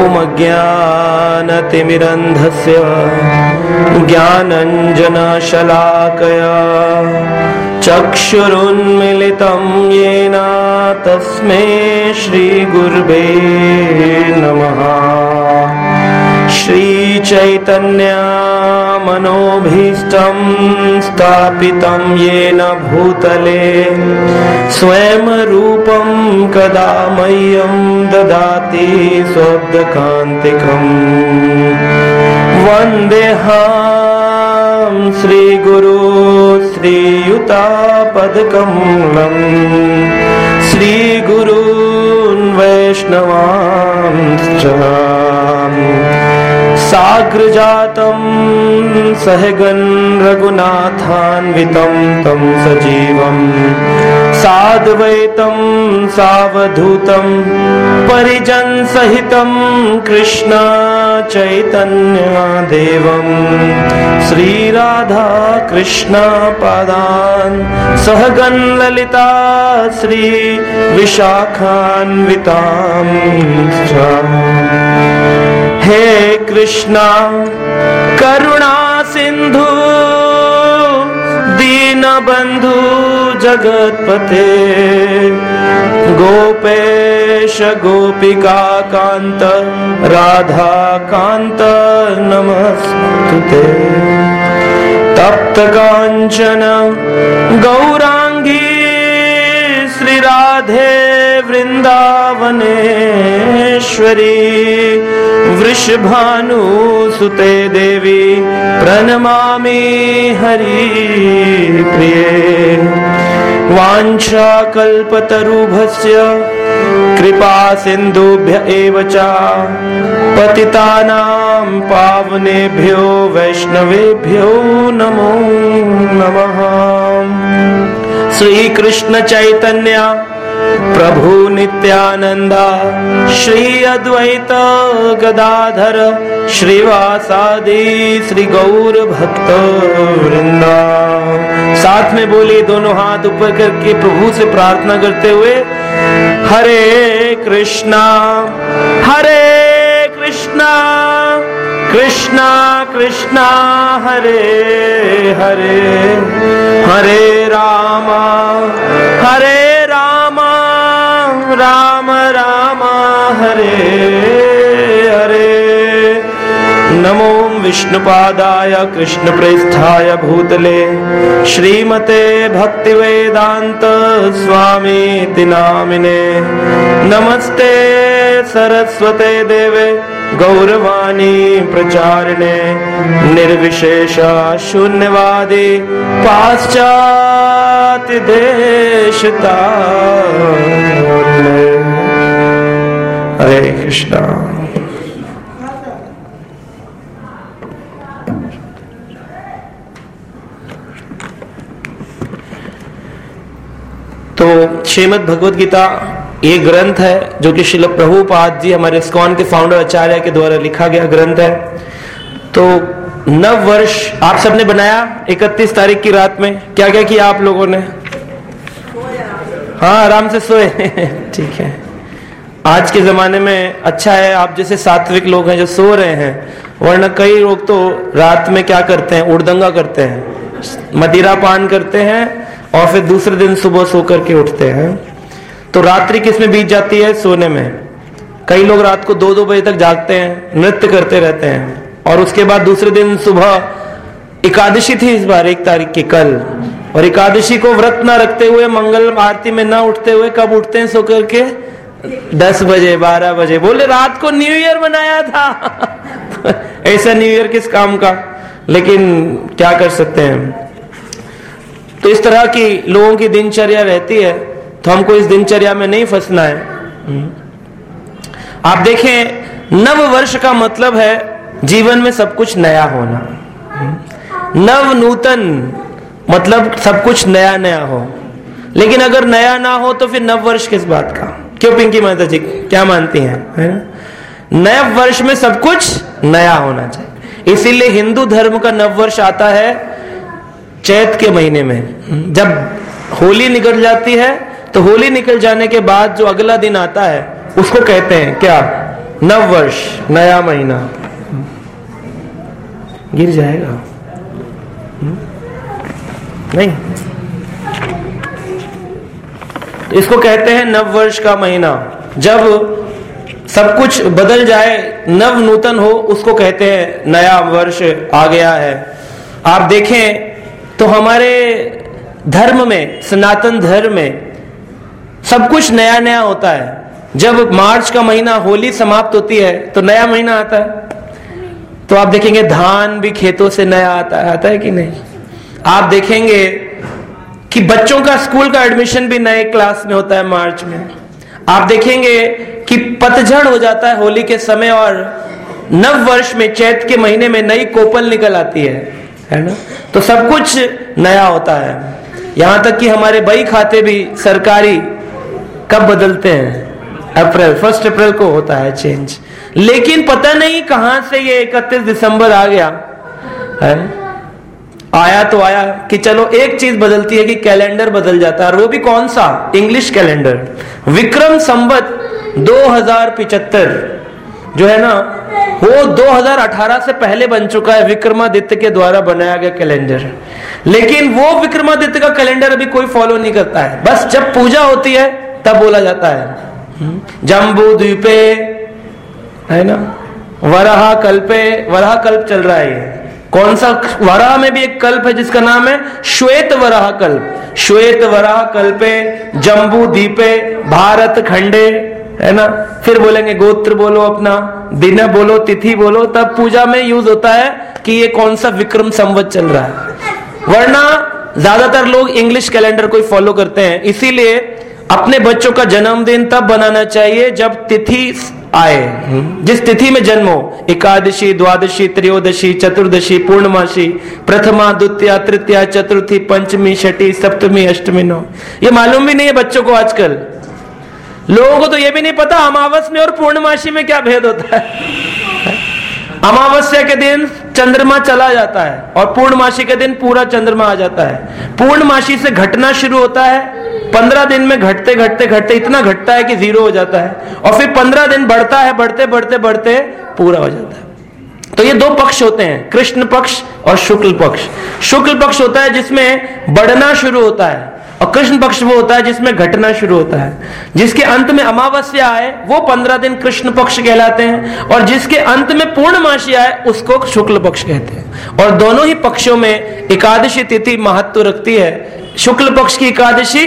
ओम अज्ञानतिमिरन्धस्य ज्ञानञ्जनशलाकया चक्षुरुन्मीलितं येन तस्मै श्रीगुर्वे नमः। श्रीचैतन्य मनोभीष्टं स्थापितं येन भूतले स्वयं रूपं कदा मह्यं ददाति स्वपदान्तिकम्। वन्देऽहं श्रीगुरु श्रीयुतापदकमलम् श्रीगुरून् वैष्णवांश्च साग्रजातं सहगण रघुनाथान्वितं तं सजीवं साद्वैतं सावधूतं परिजन सहितं कृष्ण चैतन्य देवं श्रीराधा कृष्ण पादान् सहगण ललिता श्री विशाखान्वितांश्च। हे कृष्णा करुणा सिंधु दीनबंधु जगतपते गोपेश गोपिका कांत राधा कांत नमस्तुते। तप्त कांचन गौरांगी श्री राधे वृंदावनेश्वरी वृषभानुसुते देवी प्रणमामि हरिप्रिये। वाञ्छाकल्पतरुभ्यश्च कृपा सिन्धुभ्य एव च पतितानां पावनेभ्यो वैष्णवेभ्यो नमो नमः। श्री कृष्ण चैतन्य प्रभु नित्यानंदा श्री अद्वैत गदाधर श्रीवासादि श्री गौर भक्त वृंदा। साथ में बोले दोनों हाथ ऊपर करके प्रभु से प्रार्थना करते हुए हरे कृष्णा कृष्णा कृष्णा हरे हरे हरे राम राम राम हरे हरे। नमो विष्णुपादाय कृष्णप्रेष्ठाय भूतले श्रीमते भक्तिवेदांत स्वामीति नामिने। नमस्ते सरस्वते देवे गौरवाणी प्रचारिणे निर्विशेष शून्यवादी पाश्चात्य देशता। हरे कृष्णा। तो श्रीमद् भगवद गीता ये ग्रंथ है जो कि श्रील प्रभुपाद जी हमारे इस्कॉन के फाउंडर आचार्य के द्वारा लिखा गया ग्रंथ है। तो नव वर्ष आप सबने बनाया 31 तारीख की रात में। क्या क्या किया आप लोगों ने? हाँ, आराम से सोए। ठीक है। आज के जमाने में अच्छा है आप जैसे सात्विक लोग हैं जो सो रहे हैं, वरना कई लोग तो रात में क्या करते हैं, उड़दंगा करते हैं, मदिरा पान करते हैं और फिर दूसरे दिन सुबह सो करके उठते हैं। तो रात्रि किस में बीत जाती है? सोने में। कई लोग रात को 2-2 बजे तक जागते हैं, नृत्य करते रहते हैं, और उसके बाद दूसरे दिन सुबह एकादशी थी इस बार 1 तारीख की कल, और एकादशी को व्रत ना रखते हुए मंगल आरती में ना उठते हुए कब उठते हैं सो करके? 10 बजे 12 बजे। बोले रात को न्यू ईयर मनाया था। ऐसा न्यू ईयर किस काम का? लेकिन क्या कर सकते हैं। तो इस तरह की लोगों की दिनचर्या रहती है, तो हमको इस दिनचर्या में नहीं फंसना है। आप देखें, नव वर्ष का मतलब है जीवन में सब कुछ नया होना। नव नूतन मतलब सब कुछ नया नया हो। लेकिन अगर नया ना हो तो फिर नव वर्ष किस बात का? क्यों पिंकी माता जी क्या मानती हैं? है ना? नए वर्ष में सब कुछ नया होना चाहिए। इसीलिए हिंदू धर्म का नव वर्ष आता है चैत के महीने में। जब होली निकल जाती है तो होली निकल जाने के बाद जो अगला दिन आता है उसको कहते हैं क्या? नव वर्ष, नया महीना गिर जाएगा नहीं। तो इसको कहते हैं नव वर्ष का महीना। जब सब कुछ बदल जाए, नव नूतन हो, उसको कहते हैं नया वर्ष आ गया है। आप देखें तो हमारे धर्म में, सनातन धर्म में सब कुछ नया नया होता है। जब मार्च का महीना, होली समाप्त होती है तो नया महीना आता है। तो आप देखेंगे धान भी खेतों से नया आता है कि नहीं? आप देखेंगे कि बच्चों का स्कूल का एडमिशन भी नए क्लास में होता है मार्च में। आप देखेंगे कि पतझड़ हो जाता है होली के समय और नव वर्ष में, चैत के महीने में नई कोपल निकल आती है ना? तो सब कुछ नया होता है। यहां तक कि हमारे बही खाते भी सरकारी कब बदलते हैं? अप्रैल, 1 अप्रैल को होता है चेंज। लेकिन पता नहीं कहां से ये 31 दिसंबर आ गया है। आया तो आया कि चलो एक चीज बदलती है कि कैलेंडर बदल जाता है, और वो भी कौन सा? English calendar. विक्रम संवत 2075 जो है ना, वो 2018 से पहले बन चुका है, विक्रमादित्य के द्वारा बनाया गया कैलेंडर। लेकिन वो विक्रमादित्य का कैलेंडर अभी कोई फॉलो नहीं करता है। बस जब पूजा होती है तब बोला जाता है जम्बू द्वीपे, है ना, वराह कल्पे। वराह कल्प चल रहा है। ये कौन सा? वराह में भी एक कल्प है जिसका नाम है श्वेत वराह कल्प। श्वेत वराह कल्पे जम्बू द्वीपे भारत खंडे, है ना। फिर बोलेंगे गोत्र बोलो, अपना दिन बोलो, तिथि बोलो, तब पूजा में यूज होता है कि ये कौन सा विक्रम संवत चल रहा है। वरना ज्यादातर लोग इंग्लिश कैलेंडर को फॉलो करते हैं। इसीलिए अपने बच्चों का जन्मदिन तब बनाना चाहिए जब तिथि आए, जिस तिथि में जन्म हो। एकादशी, द्वादशी, त्रयोदशी, चतुर्दशी, पूर्णमासी, प्रथमा, द्वितीया, तृतीया, चतुर्थी, पंचमी, छठी, सप्तमी, अष्टमी, नौ। ये मालूम भी नहीं है बच्चों को आजकल। लोगों को तो ये भी नहीं पता अमावस में और पूर्णमासी में क्या भेद होता है। अमावस्या के दिन चंद्रमा चला जाता है और पूर्णमासी के दिन पूरा चंद्रमा आ जाता है। पूर्णमासी से घटना शुरू होता है, 15 दिन में घटते घटते घटते इतना घटता है कि 0 हो जाता है, और फिर 15 दिन बढ़ता है, बढ़ते बढ़ते बढ़ते पूरा हो जाता है। तो ये 2 पक्ष होते हैं, कृष्ण पक्ष और शुक्ल पक्ष। शुक्ल पक्ष होता है जिसमें बढ़ना शुरू होता है, और कृष्ण पक्ष वो होता है जिसमें घटना शुरू होता है। जिसके अंत में अमावस्या आए वो 15 दिन कृष्ण पक्ष कहलाते हैं, और जिसके अंत में पूर्णमासी आए उसको शुक्ल पक्ष कहते हैं। और दोनों ही पक्षों में एकादशी तिथि महत्व रखती है। शुक्ल पक्ष की एकादशी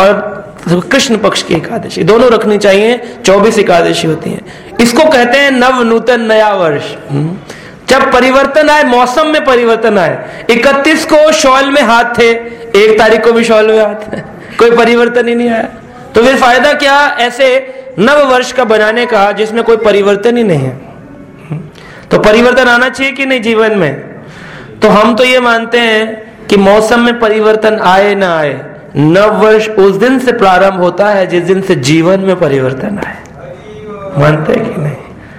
और कृष्ण पक्ष की एकादशी दोनों रखनी चाहिए। 24 एकादशी होती है। इसको कहते हैं नव नूतन, नया वर्ष। जब परिवर्तन आए, मौसम में परिवर्तन आए। 31 को शॉल में हाथ थे, 1 तारीख को भी शॉल में हाथ है, कोई परिवर्तन ही नहीं आया। तो फिर फायदा क्या ऐसे नव वर्ष का बनाने का जिसमें कोई परिवर्तन ही नहीं है। तो परिवर्तन आना चाहिए कि नहीं जीवन में? तो हम तो ये मानते हैं कि मौसम में परिवर्तन आए ना आए, नव वर्ष उस दिन से प्रारंभ होता है जिस दिन से जीवन में परिवर्तन आए। मानते हैं कि नहीं?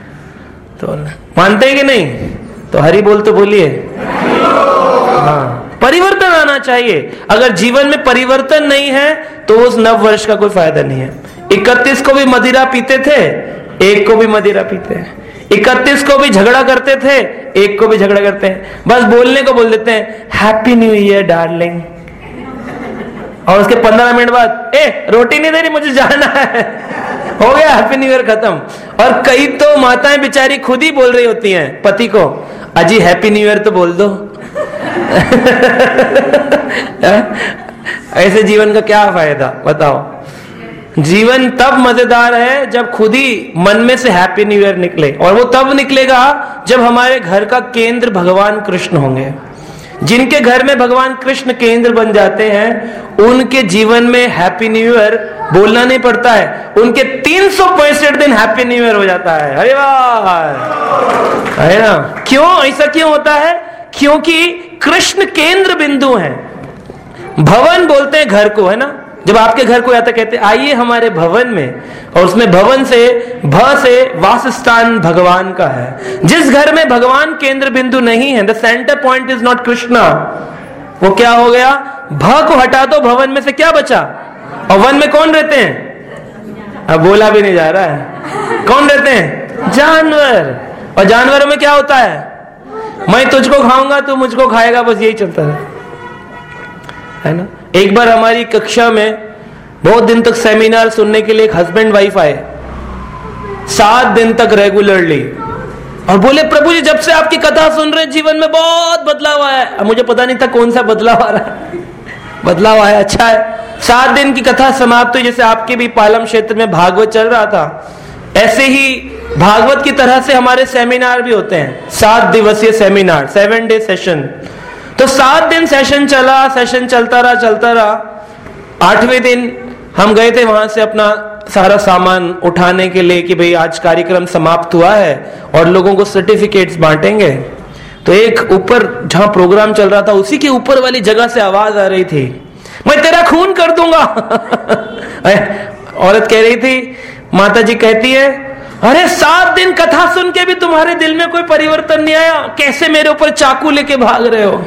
तो मानते हैं कि नहीं? तो हरि बोल तो बोलिए। हाँ, परिवर्तन आना चाहिए। अगर जीवन में परिवर्तन नहीं है तो उस नव वर्ष का कोई फायदा नहीं है। 31 को भी मदिरा पीते थे, 1 को भी मदिरा पीते हैं। 31 को भी झगड़ा करते थे, 1 को भी झगड़ा करते हैं। बस बोलने को बोल देते हैं हैप्पी न्यू ईयर डार्लिंग, और उसके 15 मिनट बाद रोटी नहीं दे रही, मुझे जाना है, हो गया हैप्पी न्यू ईयर खत्म। और कई तो माताएं बेचारी खुद ही बोल रही होती हैं पति को, अजी हैप्पी न्यू ईयर तो बोल दो। ऐसे जीवन का क्या फायदा बताओ? जीवन तब मजेदार है जब खुद ही मन में से हैप्पी न्यू ईयर निकले, और वो तब निकलेगा जब हमारे घर का केंद्र भगवान कृष्ण होंगे। जिनके घर में भगवान कृष्ण केंद्र बन जाते हैं उनके जीवन में हैप्पी न्यू ईयर बोलना नहीं पड़ता है, उनके 365 दिन हैप्पी न्यू ईयर हो जाता है। अरे वाह, है ना? क्यों ऐसा क्यों होता है? क्योंकि कृष्ण केंद्र बिंदु है। भवन बोलते हैं घर को, है ना। जब आपके घर को आता कहते आइए हमारे भवन में, और उसमें भवन से भ से वासस्थान भगवान का है। जिस घर में भगवान केंद्र बिंदु नहीं है, the centre point is not Krishna, वो क्या हो गया? भ को हटा दो, भवन में से क्या बचा? और वन में कौन रहते हैं? अब बोला भी नहीं जा रहा है। कौन रहते हैं? जानवर। और जानवरों में क्या होता है? मैं तुझको खाऊंगा, तू मुझको खाएगा, बस यही चलता है ना। एक बार हमारी कक्षा में बहुत दिन तक सेमिनार सुनने के लिए एक हस्बैंड वाइफ आए, 7 दिन तक रेगुलरली, और बोले प्रभु जी जब से आपकी कथा सुन रहे जीवन में बहुत बदलाव आया है। अब मुझे पता नहीं था कौन सा बदलाव आ रहा है। बदलाव आया, अच्छा है। 7 दिन की कथा समाप्त हुई। जैसे आपके भी पालम क्षेत्र में भागवत चल रहा था, ऐसे ही भागवत की तरह से हमारे सेमिनार भी होते हैं, 7 दिवसीय सेमिनार, 7 डे सेशन। तो 7 दिन सेशन चला, सेशन चलता रहा। 8वें दिन हम गए थे वहां से अपना सारा सामान उठाने के लिए कि भाई आज कार्यक्रम समाप्त हुआ है और लोगों को सर्टिफिकेट्स बांटेंगे। तो एक ऊपर जहां प्रोग्राम चल रहा था उसी के ऊपर वाली जगह से आवाज आ रही थी, मैं तेरा खून कर दूंगा। औरत कह रही थी, माता जी कहती है, अरे 7 दिन कथा सुन के भी तुम्हारे दिल में कोई परिवर्तन नहीं आया, कैसे मेरे ऊपर चाकू लेके भाग रहे हो?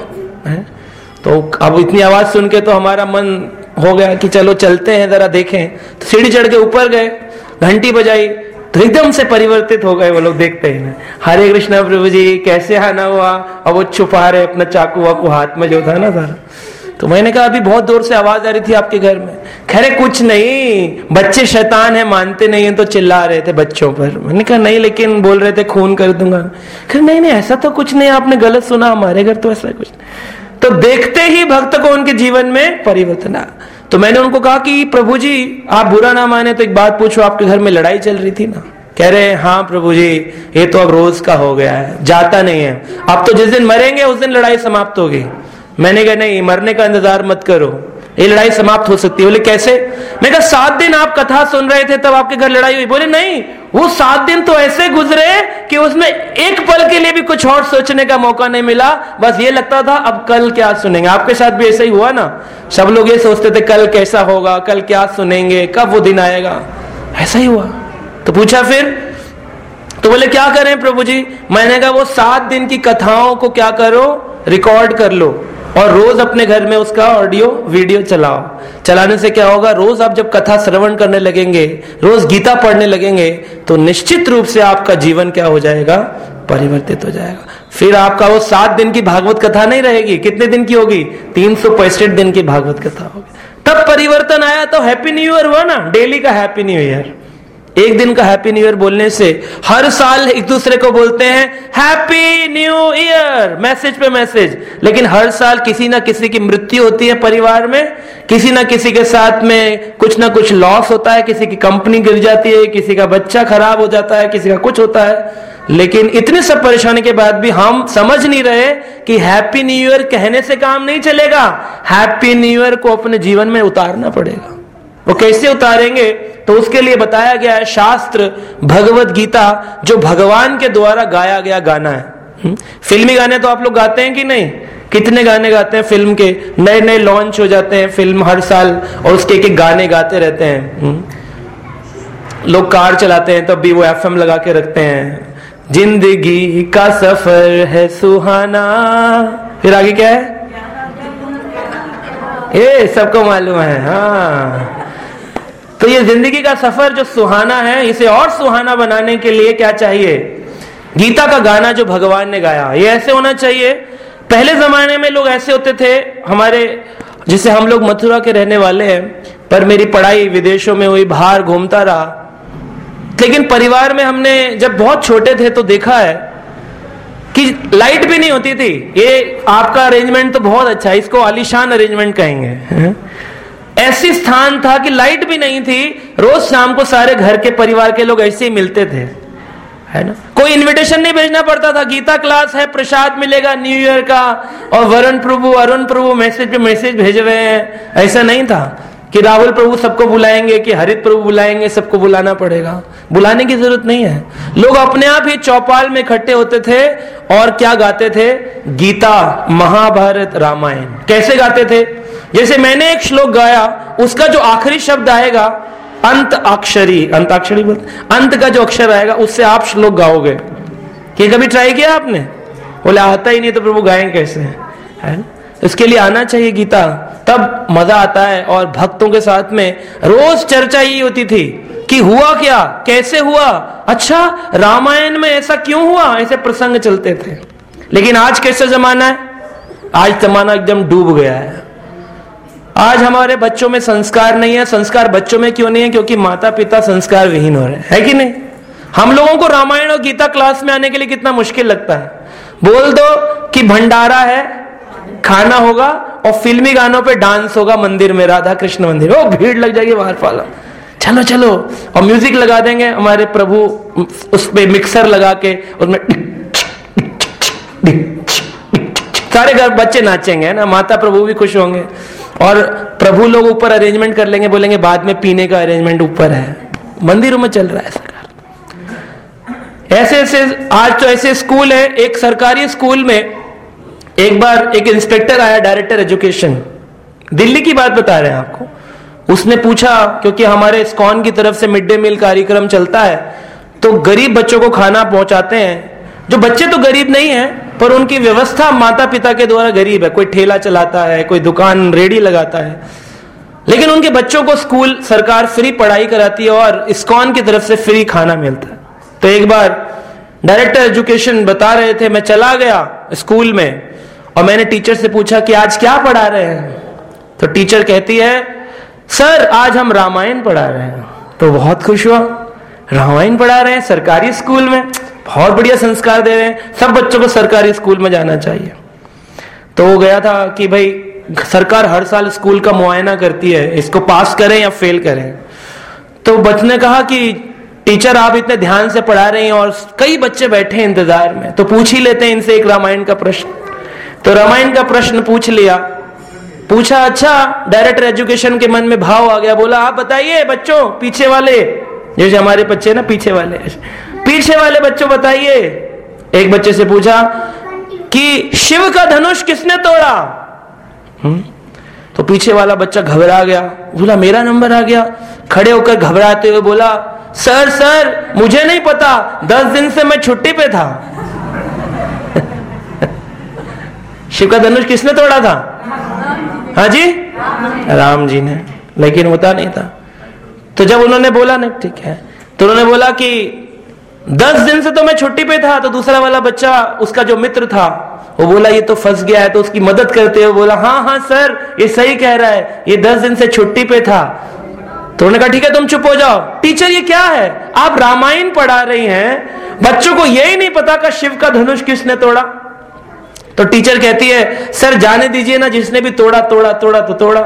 तो अब इतनी आवाज सुन के तो हमारा मन हो गया कि चलो चलते हैं, जरा देखें। तो सीढ़ी चढ़ के ऊपर गए, घंटी बजाई, तो एकदम से परिवर्तित हो गए वो लोग। देखते हैं, हरे कृष्णा प्रभु जी, कैसे आना हुआ? और वो छुपा रहे अपना चाकू वाकू हाथ में जो था ना सारा। तो मैंने कहा अभी बहुत दूर से आवाज आ रही थी आपके घर में। खैर कुछ नहीं, बच्चे शैतान है, मानते नहीं है तो चिल्ला रहे थे बच्चों पर। मैंने कहा नहीं, लेकिन बोल रहे थे खून कर दूंगा। खैर नहीं, ऐसा तो कुछ नहीं, आपने गलत सुना, हमारे घर तो ऐसा कुछ नहीं। तो देखते ही भक्त को उनके जीवन में परिवर्तन आया। तो मैंने उनको कहा कि प्रभु जी आप बुरा ना माने तो एक बात पूछो, आपके घर में लड़ाई चल रही थी ना? कह रहे हाँ प्रभु जी, ये तो अब रोज का हो गया है, जाता नहीं है। अब तो जिस दिन मरेंगे उस दिन लड़ाई समाप्त होगी। मैंने कहा नहीं, मरने का इंतजार मत करो, ये लड़ाई समाप्त हो सकती है। बोले कैसे? मैं कहा 7 दिन आप कथा सुन रहे थे तब आपके घर लड़ाई हुई। बोले नहीं, वो 7 दिन तो ऐसे गुजरे कि उसमें एक पल के लिए भी कुछ और सोचने का मौका नहीं मिला। बस ये लगता था अब कल क्या सुनेंगे। आपके साथ भी ऐसा ही हुआ ना? सब लोग ये सोचते थे कल कैसा होगा, कल क्या सुनेंगे, कब वो दिन आएगा। ऐसा ही हुआ। तो पूछा फिर, तो बोले क्या करें प्रभु जी? मैंने कहा वो 7 दिन की कथाओं को क्या करो, रिकॉर्ड कर लो और रोज अपने घर में उसका ऑडियो वीडियो चलाओ। चलाने से क्या होगा, रोज आप जब कथा श्रवण करने लगेंगे, रोज गीता पढ़ने लगेंगे, तो निश्चित रूप से आपका जीवन क्या हो जाएगा, परिवर्तित हो जाएगा। फिर आपका वो 7 दिन की भागवत कथा नहीं रहेगी। कितने दिन की होगी? 365 दिन की भागवत कथा होगी। तब परिवर्तन आया। तो हैप्पी न्यू ईयर हुआ ना, डेली का हैप्पी न्यू ईयर। एक दिन का हैप्पी न्यू ईयर बोलने से हर साल एक दूसरे को बोलते हैं हैप्पी न्यू ईयर, मैसेज पे मैसेज। लेकिन हर साल किसी ना किसी की मृत्यु होती है परिवार में, किसी ना किसी के साथ में कुछ ना कुछ लॉस होता है, किसी की कंपनी गिर जाती है, किसी का बच्चा खराब हो जाता है, किसी का कुछ होता है। लेकिन इतने सब परेशानी के बाद भी हम समझ नहीं रहे कि हैप्पी न्यू ईयर कहने से काम नहीं चलेगा, हैप्पी न्यू ईयर को अपने जीवन में उतारना पड़ेगा। वो कैसे उतारेंगे? तो उसके लिए बताया गया है शास्त्र, भगवत गीता, जो भगवान के द्वारा गाया गया गाना है। फिल्मी गाने तो आप लोग गाते हैं कि नहीं? कितने गाने गाते हैं फिल्म के, नए नए लॉन्च हो जाते हैं फिल्म हर साल और उसके एक गाने गाते रहते हैं। लोग कार चलाते हैं तब भी वो FM लगा के रखते हैं, जिंदगी का सफर है सुहाना। फिर आगे क्या है? ये सबको मालूम है। हाँ, तो ये जिंदगी का सफर जो सुहाना है, इसे और सुहाना बनाने के लिए क्या चाहिए? गीता का गाना जो भगवान ने गाया, ये ऐसे होना चाहिए। पहले जमाने में लोग ऐसे होते थे हमारे, जैसे हम लोग मथुरा के रहने वाले हैं, पर मेरी पढ़ाई विदेशों में हुई, बाहर घूमता रहा। लेकिन परिवार में हमने जब बहुत छोटे थे तो देखा है कि लाइट भी नहीं होती थी। ये आपका अरेंजमेंट तो बहुत अच्छा है, इसको आलीशान अरेंजमेंट कहेंगे। ऐसी स्थान था कि लाइट भी नहीं थी, रोज शाम को सारे घर के परिवार के लोग ऐसे ही मिलते थे, है ना। कोई इनविटेशन नहीं भेजना पड़ता था, गीता क्लास है, प्रसाद मिलेगा न्यू ईयर का, और वरुण प्रभु अरुण प्रभु मैसेज पे मैसेज भेज रहे हैं। ऐसा नहीं था कि राहुल प्रभु सबको बुलाएंगे, कि हरित प्रभु बुलाएंगे, सबको बुलाना पड़ेगा। बुलाने की जरूरत नहीं है। लोग अपने आप ही चौपाल में इकट्ठे होते थे और क्या गाते थे? गीता, महाभारत, रामायण। कैसे गाते थे? जैसे मैंने एक श्लोक गाया, उसका जो आखिरी शब्द आएगा, अंताक्षरी बोलते, अंत का जो अक्षर आएगा उससे आप श्लोक गाओगे। कि कभी ट्राई किया आपने? बोले आता ही नहीं तो प्रभु गाएं कैसे, है ना। इसके लिए आना चाहिए गीता, तब मजा आता है। और भक्तों के साथ में रोज चर्चा ही होती थी कि हुआ क्या, कैसे हुआ, अच्छा रामायण में ऐसा क्यों हुआ, ऐसे प्रसंग चलते थे। लेकिन आज कैसा जमाना है, आज जमाना एकदम डूब गया है। आज हमारे बच्चों में संस्कार नहीं है। संस्कार बच्चों में क्यों नहीं है? क्योंकि माता पिता संस्कार विहीन हो रहे हैं, है कि नहीं? हम लोगों को रामायण और गीता क्लास में आने के लिए कितना मुश्किल लगता है। बोल दो कि भंडारा है, खाना होगा और फिल्मी गानों पे डांस होगा मंदिर में, राधा कृष्ण मंदिर, वो भीड़ लग जाएगी बाहर पाला, चलो चलो, और म्यूजिक लगा देंगे हमारे प्रभु, उस पे मिक्सर लगा के उसमें सारे घर बच्चे नाचेंगे ना, माता प्रभु भी खुश होंगे और प्रभु लोग ऊपर अरेंजमेंट कर लेंगे, बोलेंगे बाद में पीने का अरेंजमेंट ऊपर है। मंदिरों में चल रहा है सरकार। ऐसे ऐसे आज तो ऐसे स्कूल है। एक सरकारी स्कूल में एक बार एक इंस्पेक्टर आया, डायरेक्टर एजुकेशन, दिल्ली की बात बता रहे हैं आपको। उसने पूछा, क्योंकि हमारे इस्कॉन की तरफ से मिड डे मील कार्यक्रम चलता है, तो गरीब बच्चों को खाना पहुंचाते हैं। जो बच्चे तो गरीब नहीं है, पर उनकी व्यवस्था माता पिता के द्वारा गरीब है। कोई ठेला चलाता है, कोई दुकान रेडी लगाता है, लेकिन उनके बच्चों को स्कूल सरकार फ्री पढ़ाई कराती है और इस्कॉन की तरफ से फ्री खाना मिलता है। तो एक बार डायरेक्टर एजुकेशन बता रहे थे, मैं चला गया स्कूल में और मैंने टीचर से पूछा कि आज क्या पढ़ा रहे हैं। तो टीचर कहती है, सर आज हम रामायण पढ़ा रहे हैं। तो बहुत खुश हुआ, रामायण पढ़ा रहे हैं सरकारी स्कूल में, बहुत बढ़िया संस्कार दे रहे हैं, सब बच्चों को सरकारी स्कूल में जाना चाहिए। तो वो गया था कि भाई सरकार हर साल स्कूल का मुआयना करती है, इसको पास करें या फेल करें। तो बच्चे ने कहा कि टीचर आप इतने ध्यान से पढ़ा रहे हैं और कई बच्चे बैठे हैं इंतजार में, तो पूछ ही लेते हैं इनसे एक रामायण का प्रश्न। तो रामायण का प्रश्न पूछ लिया, पूछा, अच्छा डायरेक्टर एजुकेशन के मन में भाव आ गया, बोला आप बताइए बच्चों, पीछे वाले, जैसे हमारे बच्चे ना पीछे वाले बच्चों बताइए। एक बच्चे से पूछा कि शिव का धनुष किसने तोड़ा? तो पीछे वाला बच्चा घबरा गया, बोला मेरा नंबर आ गया। खड़े होकर घबराते हुए बोला, सर मुझे नहीं पता, 10 दिन से मैं छुट्टी पे था। शिव का धनुष किसने तोड़ा था? हाँ जी, राम जी ने, लेकिन होता नहीं था। तो जब उन्होंने बोला नहीं ठीक है, तो उन्होंने बोला कि 10 दिन से तो मैं छुट्टी पे था। तो दूसरा वाला बच्चा, उसका जो मित्र था, वो बोला ये तो फंस गया है, तो उसकी मदद करते हुए बोला हाँ सर ये सही कह रहा है, ये 10 दिन से छुट्टी पे था। तो उन्होंने कहा ठीक है तुम चुप हो जाओ। टीचर ये क्या है, आप रामायण पढ़ा रही हैं, बच्चों को यही नहीं पता कि शिव का धनुष किसने तोड़ा। तो टीचर कहती है सर जाने दीजिए ना, जिसने भी तोड़ा तो तोड़ा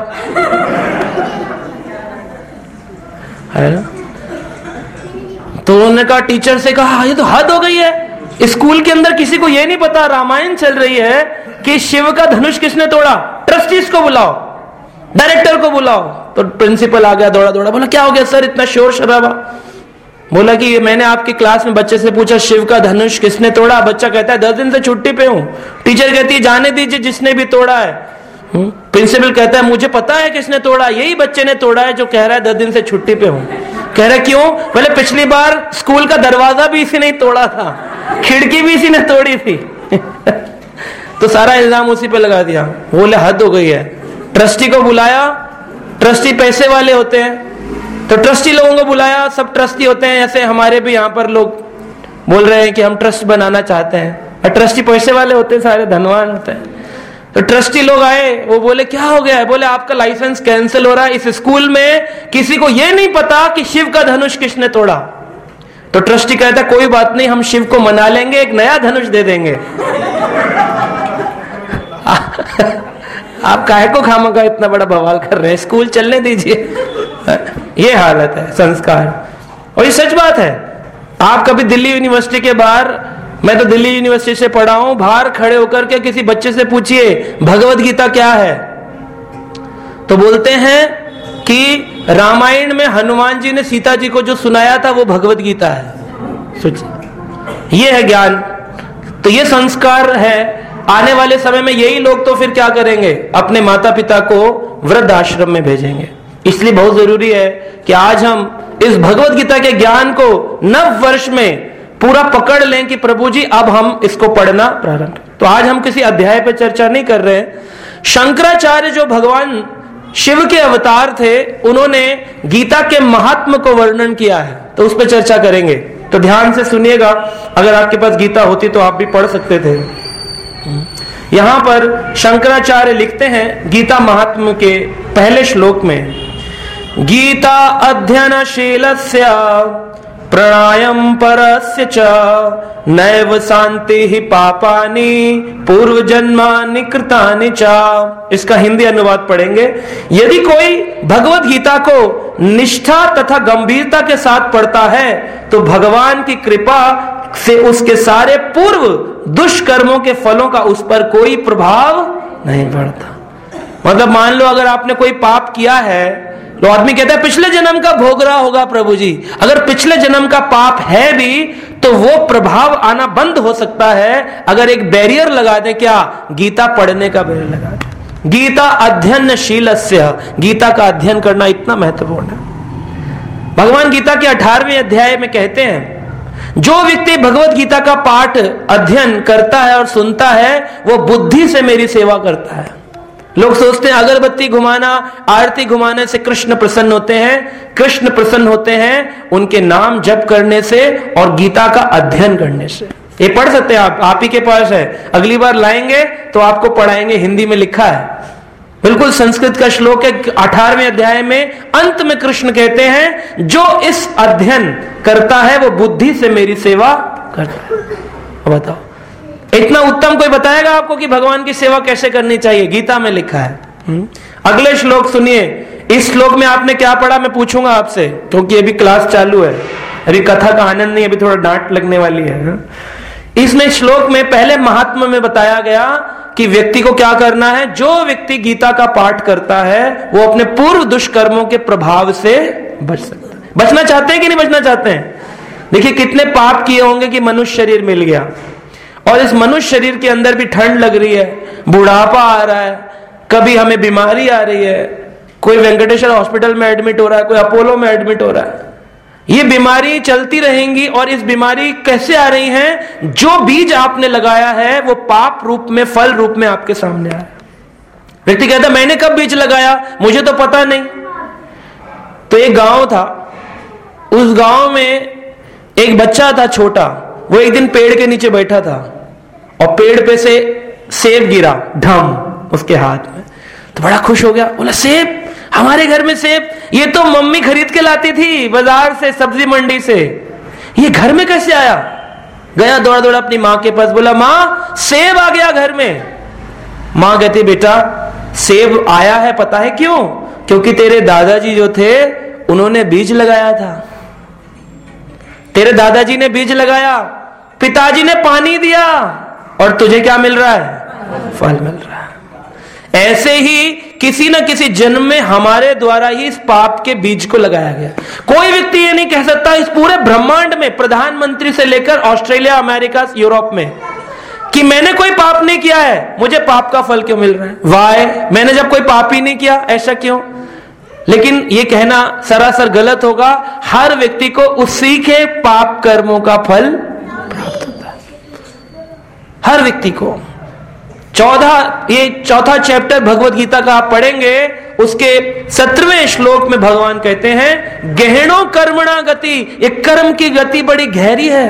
है ना। तो उन्होंने कहा, टीचर से कहा ये तो हद हो गई है, स्कूल के अंदर किसी को ये नहीं पता रामायण चल रही है कि शिव का धनुष किसने तोड़ा। ट्रस्टीज को बुलाओ, डायरेक्टर को बुलाओ। तो प्रिंसिपल आ गया दौड़ा, बोला क्या हो गया सर इतना शोर शराबा? बोला कि मैंने आपकी क्लास में बच्चे से पूछा शिव का धनुष किसने तोड़ा, बच्चा कहता है 10 दिन से छुट्टी पे हूं। टीचर कहती है जाने दीजिए जिसने भी तोड़ा है। प्रिंसिपल कहता है मुझे पता है किसने तोड़ा, यही बच्चे ने तोड़ा है जो कह रहा है 10 दिन से छुट्टी पे हूं। कह रहा क्यों? बोले पिछली बार स्कूल का दरवाजा भी इसी ने तोड़ा था, खिड़की भी इसी ने तोड़ी थी। तो सारा इल्जाम उसी पे लगा दिया। बोले हद हो गई है। ट्रस्टी को बुलाया, ट्रस्टी पैसे वाले होते हैं, तो ट्रस्टी लोगों को बुलाया, सब ट्रस्टी होते हैं। ऐसे हमारे भी यहाँ पर लोग बोल रहे हैं कि हम ट्रस्ट बनाना चाहते हैं, और ट्रस्टी पैसे वाले होते हैं, सारे धनवान होते हैं। तो ट्रस्टी लोग आए, वो बोले क्या हो गया है? बोले आपका लाइसेंस कैंसिल हो रहा है, इस स्कूल में किसी को ये नहीं पता कि शिव का धनुष किसने तोड़ा। तो ट्रस्टी कहता कोई बात नहीं, हम शिव को मना लेंगे, एक नया धनुष दे देंगे। आप काहे को खामखा इतना बड़ा बवाल कर रहे हैं, स्कूल चलने दीजिए। ये हालत है संस्कार, और ये सच बात है। आप कभी दिल्ली यूनिवर्सिटी के बाहर, मैं तो दिल्ली यूनिवर्सिटी से पढ़ा हूं, बाहर खड़े होकर के किसी बच्चे से पूछिए भगवत गीता क्या है, तो बोलते हैं कि रामायण में हनुमान जी ने सीता जी को जो सुनाया था वो भगवत गीता है। सोचिए, ये है ज्ञान। तो ये संस्कार है। आने वाले समय में यही लोग तो फिर क्या करेंगे, अपने माता पिता को वृद्ध आश्रम में भेजेंगे। इसलिए बहुत जरूरी है कि आज हम इस भगवत गीता के ज्ञान को नव वर्ष में पूरा पकड़ लें कि प्रभु जी अब हम इसको पढ़ना प्रारंभ। तो आज हम किसी अध्याय पर चर्चा नहीं कर रहे हैं। शंकराचार्य जो भगवान शिव के अवतार थे, उन्होंने गीता के महात्म को वर्णन किया है, तो उस पर चर्चा करेंगे। तो ध्यान से सुनिएगा, अगर आपके पास गीता होती तो आप भी पढ़ सकते थे। यहां पर शंकराचार्य लिखते हैं गीता महात्म के पहले श्लोक में, गीता अध्ययनशीलस्य प्रणायम परस्य च नैव शांति ही पापानि पूर्व जन्मानि कृतानि च। इसका हिंदी अनुवाद पढ़ेंगे। यदि कोई भगवत गीता को निष्ठा तथा गंभीरता के साथ पढ़ता है तो भगवान की कृपा से उसके सारे पूर्व दुष्कर्मों के फलों का उस पर कोई प्रभाव नहीं पड़ता। मतलब मान लो अगर आपने कोई पाप किया है तो आदमी कहता है पिछले जन्म का भोग रहा होगा प्रभु जी। अगर पिछले जन्म का पाप है भी तो वो प्रभाव आना बंद हो सकता है अगर एक बैरियर लगा दे, क्या? गीता पढ़ने का बैरियर लगा दे। गीता अध्ययनशीलस्य, गीता का अध्ययन करना इतना महत्वपूर्ण है। भगवान गीता के 18वें अध्याय में कहते हैं, जो व्यक्ति भगवत गीता का पाठ अध्ययन करता है और सुनता है वो बुद्धि से मेरी सेवा करता है। लोग सोचते हैं अगरबत्ती घुमाना, आरती घुमाने से कृष्ण प्रसन्न होते हैं। कृष्ण प्रसन्न होते हैं उनके नाम जप करने से और गीता का अध्ययन करने से। ये पढ़ सकते हैं आप ही के पास है, अगली बार लाएंगे तो आपको पढ़ाएंगे, हिंदी में लिखा है, बिल्कुल संस्कृत का श्लोक है। 18वें अध्याय में अंत में कृष्ण कहते हैं, जो इस अध्ययन करता है वो बुद्धि से मेरी सेवा करता है। बताओ, इतना उत्तम कोई बताएगा आपको कि भगवान की सेवा कैसे करनी चाहिए? गीता में लिखा है। अगले श्लोक सुनिए। इस श्लोक में आपने क्या पढ़ा मैं पूछूंगा आपसे, क्योंकि अभी क्लास चालू है, अभी कथा का आनंद नहीं, अभी थोड़ा डांट लगने वाली है। इसमें श्लोक में पहले महात्मा में बताया गया कि व्यक्ति को क्या करना है। जो व्यक्ति गीता का पाठ करता है वो अपने पूर्व दुष्कर्मों के प्रभाव से बच सकता है। बचना चाहते हैं कि नहीं बचना चाहते हैं? देखिए कितने पाप किए होंगे कि मनुष्य शरीर मिल गया, और इस मनुष्य शरीर के अंदर भी ठंड लग रही है, बुढ़ापा आ रहा है, कभी हमें बीमारी आ रही है, कोई वेंकटेश्वर हॉस्पिटल में एडमिट हो रहा है, कोई अपोलो में एडमिट हो रहा है। ये बीमारी चलती रहेंगी, और इस बीमारी कैसे आ रही है? जो बीज आपने लगाया है वो पाप रूप में, फल रूप में आपके सामने आया। व्यक्ति कहता मैंने कब बीज लगाया, मुझे तो पता नहीं। तो एक गांव था, उस गांव में एक बच्चा था छोटा, वो एक दिन पेड़ के नीचे बैठा था और पेड़ पे से सेब गिरा ढम उसके हाथ में, तो बड़ा खुश हो गया, बोला सेब, हमारे घर में सेब, ये तो मम्मी खरीद के लाती थी बाजार से, सब्जी मंडी से, ये घर में कैसे आया? गया दौड़ा दौड़ा अपनी माँ के पास, बोला माँ सेब आ गया घर में। माँ कहती बेटा सेब आया है पता है क्यों? क्योंकि तेरे दादाजी जो थे उन्होंने बीज लगाया था। तेरे दादाजी ने बीज लगाया, पिताजी ने पानी दिया, और तुझे क्या मिल रहा है? फल मिल रहा है। ऐसे ही किसी न किसी जन्म में हमारे द्वारा ही इस पाप के बीज को लगाया गया। कोई व्यक्ति ये नहीं कह सकता इस पूरे ब्रह्मांड में, प्रधानमंत्री से लेकर ऑस्ट्रेलिया, अमेरिका, यूरोप में, कि मैंने कोई पाप नहीं किया है, मुझे पाप का फल क्यों मिल रहा है? वाय, मैंने जब कोई पाप ही नहीं किया, ऐसा क्यों? लेकिन ये कहना सरासर गलत होगा। हर व्यक्ति को उसी के पाप कर्मों का फल प्राप्त होता है, हर व्यक्ति को। ये चौथा चैप्टर भगवत गीता का आप पढ़ेंगे, उसके 17वें श्लोक में भगवान कहते हैं गहनो कर्मणा गति, ये कर्म की गति बड़ी गहरी है।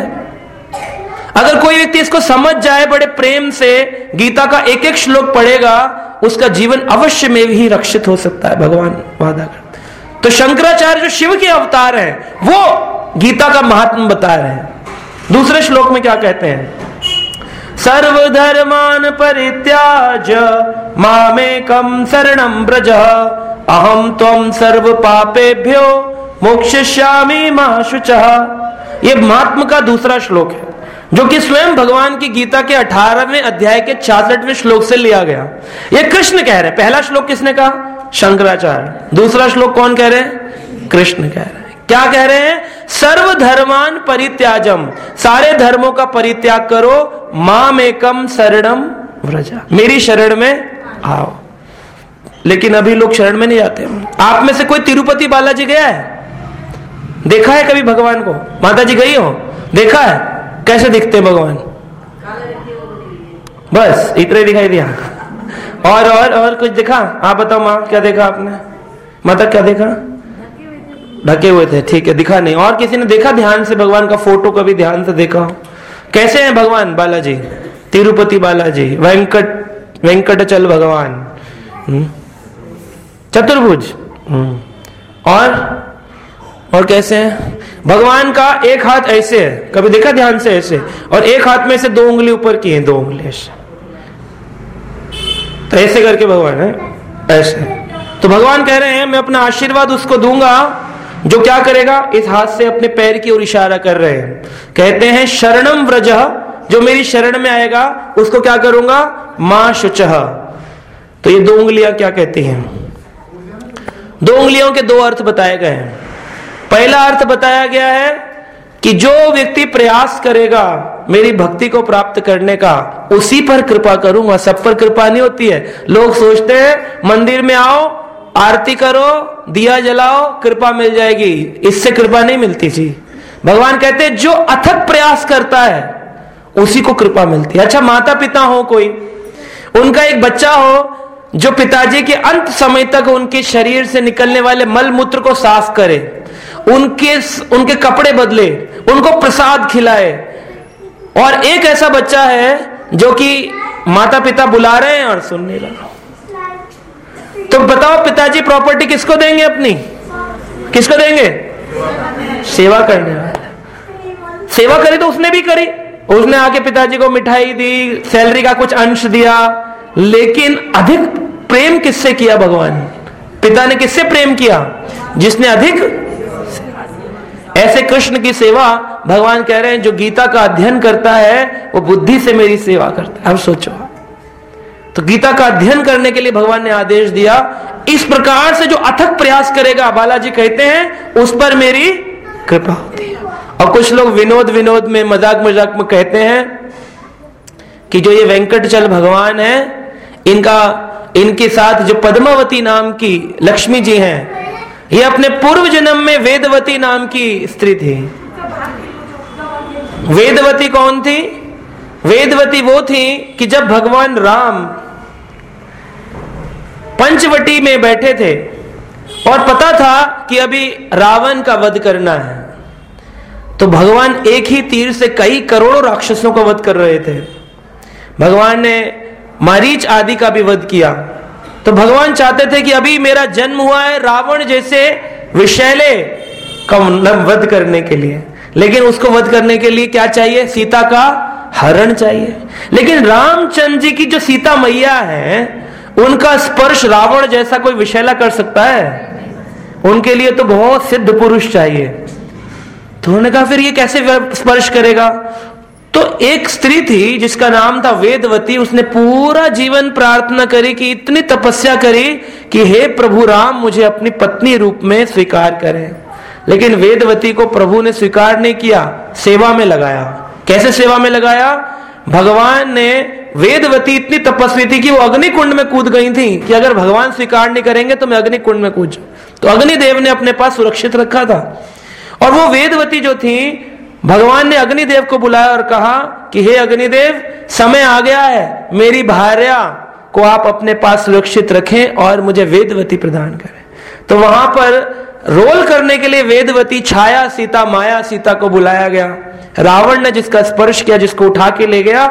अगर कोई व्यक्ति इसको समझ जाए, बड़े प्रेम से गीता का एक एक श्लोक पढ़ेगा, उसका जीवन अवश्य में ही रक्षित हो सकता है, भगवान वादा करते। तो शंकराचार्य जो शिव के अवतार हैं वो गीता का महात्म बता रहे हैं। दूसरे श्लोक में क्या कहते हैं? सर्वधर्मान परित्याज मामेकं शरणं व्रज अहम त्वं सर्व पापेभ्यो मोक्षयिष्यामि मा शुचः। ये महात्म का दूसरा श्लोक है, जो कि स्वयं भगवान की गीता के 18वें अध्याय के 66वें श्लोक से लिया गया। ये कृष्ण कह रहे। पहला श्लोक किसने कहा? शंकराचार्य। दूसरा श्लोक कौन कह रहे हैं? कृष्ण कह रहे हैं। क्या कह रहे हैं? सर्वधर्मान परित्याजम, सारे धर्मों का परित्याग करो, मामेकम शरणम व्रज, मेरी शरण में आओ। लेकिन अभी लोग शरण में नहीं जाते। आप में से कोई तिरुपति बालाजी गया है? देखा है कभी भगवान को? माता जी गई हो? देखा है? कैसे दिखते भगवान? बस इतने दिखाई दिया। और कुछ देखा? आप बताओ माँ, क्या देखा आपने? माता क्या देखा? ढके हुए थे, ठीक है, दिखा नहीं। और किसी ने देखा ध्यान से भगवान का फोटो? कभी ध्यान से देखा हो? कैसे हैं भगवान? बालाजी, तिरुपति बालाजी, वेंकटचल भगवान, चतुर्भुज। और कैसे हैं भगवान का? एक हाथ ऐसे है, कभी देखा ध्यान से? ऐसे, और एक हाथ में से 2 उंगली ऊपर की है, 2 उंगली ऐसे, तो ऐसे करके भगवान है, ऐसे। तो भगवान कह रहे हैं मैं अपना आशीर्वाद उसको दूंगा जो क्या करेगा? इस हाथ से अपने पैर की ओर इशारा कर रहे हैं। कहते हैं शरणम व्रजः, जो मेरी शरण में आएगा उसको क्या करूंगा? मां शुचः। तो ये 2 उंगलियां क्या कहती हैं? 2 उंगलियों के 2 अर्थ बताए गए हैं। पहला अर्थ बताया गया है कि जो व्यक्ति प्रयास करेगा मेरी भक्ति को प्राप्त करने का, उसी पर कृपा करूंगा। सब पर कृपा नहीं होती है। लोग सोचते हैं मंदिर में आओ, आरती करो, दिया जलाओ, कृपा मिल जाएगी। इससे कृपा नहीं मिलती जी। भगवान कहते हैं जो अथक प्रयास करता है उसी को कृपा मिलती है। अच्छा, माता पिता हो कोई, उनका एक बच्चा हो जो पिताजी के अंत समय तक उनके शरीर से निकलने वाले मल मूत्र को साफ करे, उनके कपड़े बदले, उनको प्रसाद खिलाए, और एक ऐसा बच्चा है जो कि माता पिता बुला रहे हैं और सुन नहीं रहा, तो बताओ पिताजी प्रॉपर्टी किसको देंगे? अपनी किसको देंगे? सेवा करने वाला। सेवा करी तो उसने भी करी, उसने आके पिताजी को मिठाई दी, सैलरी का कुछ अंश दिया, लेकिन अधिक प्रेम किससे किया? भगवान पिता ने किससे प्रेम किया? जिसने अधिक। ऐसे कृष्ण की सेवा भगवान कह रहे हैं जो गीता का अध्ययन करता है वो बुद्धि से मेरी सेवा करता है। अब सोचो, तो गीता का अध्ययन करने के लिए भगवान ने आदेश दिया। इस प्रकार से जो अथक प्रयास करेगा, बालाजी कहते हैं, उस पर मेरी कृपा होती है। और कुछ लोग विनोद में, मजाक में कहते हैं कि जो ये वेंकटचल भगवान है, इनके साथ जो पद्मावती नाम की लक्ष्मी जी हैं, ये अपने पूर्व जन्म में वेदवती नाम की स्त्री थी। वेदवती कौन थी? वेदवती वो थी कि जब भगवान राम पंचवटी में बैठे थे और पता था कि अभी रावण का वध करना है, तो भगवान एक ही तीर से कई करोड़ों राक्षसों का वध कर रहे थे। भगवान ने मारीच आदि का भी वध किया। तो भगवान चाहते थे कि अभी मेरा जन्म हुआ है रावण जैसे विषैले का वध करने के लिए, लेकिन उसको वध करने के लिए क्या चाहिए? सीता का हरण चाहिए। लेकिन रामचंद्र जी की जो सीता मैया है, उनका स्पर्श रावण जैसा कोई विषैला कर सकता है? उनके लिए तो बहुत सिद्ध पुरुष चाहिए। तो उन्होंने कहा फिर ये कैसे स्पर्श करेगा? तो एक स्त्री थी जिसका नाम था वेदवती, उसने पूरा जीवन प्रार्थना करी कि इतनी तपस्या करी कि हे प्रभु राम, मुझे अपनी पत्नी रूप में स्वीकार करें। लेकिन वेदवती को प्रभु ने स्वीकार नहीं किया, सेवा में लगाया। कैसे सेवा में लगाया? भगवान ने, वेदवती इतनी तपस्वी थी कि वो अग्निकुंड में कूद गई थी कि अगर भगवान स्वीकार नहीं करेंगे तो मैं अग्निकुंड में कूद जाऊं। तो अग्निदेव ने अपने पास सुरक्षित रखा था। और वो वेदवती जो थी, भगवान ने अग्निदेव को बुलाया और कहा कि हे अग्निदेव, समय आ गया है, मेरी भार्या को आप अपने पास सुरक्षित रखें और मुझे वेदवती प्रदान करें। तो वहां पर रोल करने के लिए वेदवती छाया सीता, माया सीता को बुलाया गया। रावण ने जिसका स्पर्श किया, जिसको उठा के ले गया,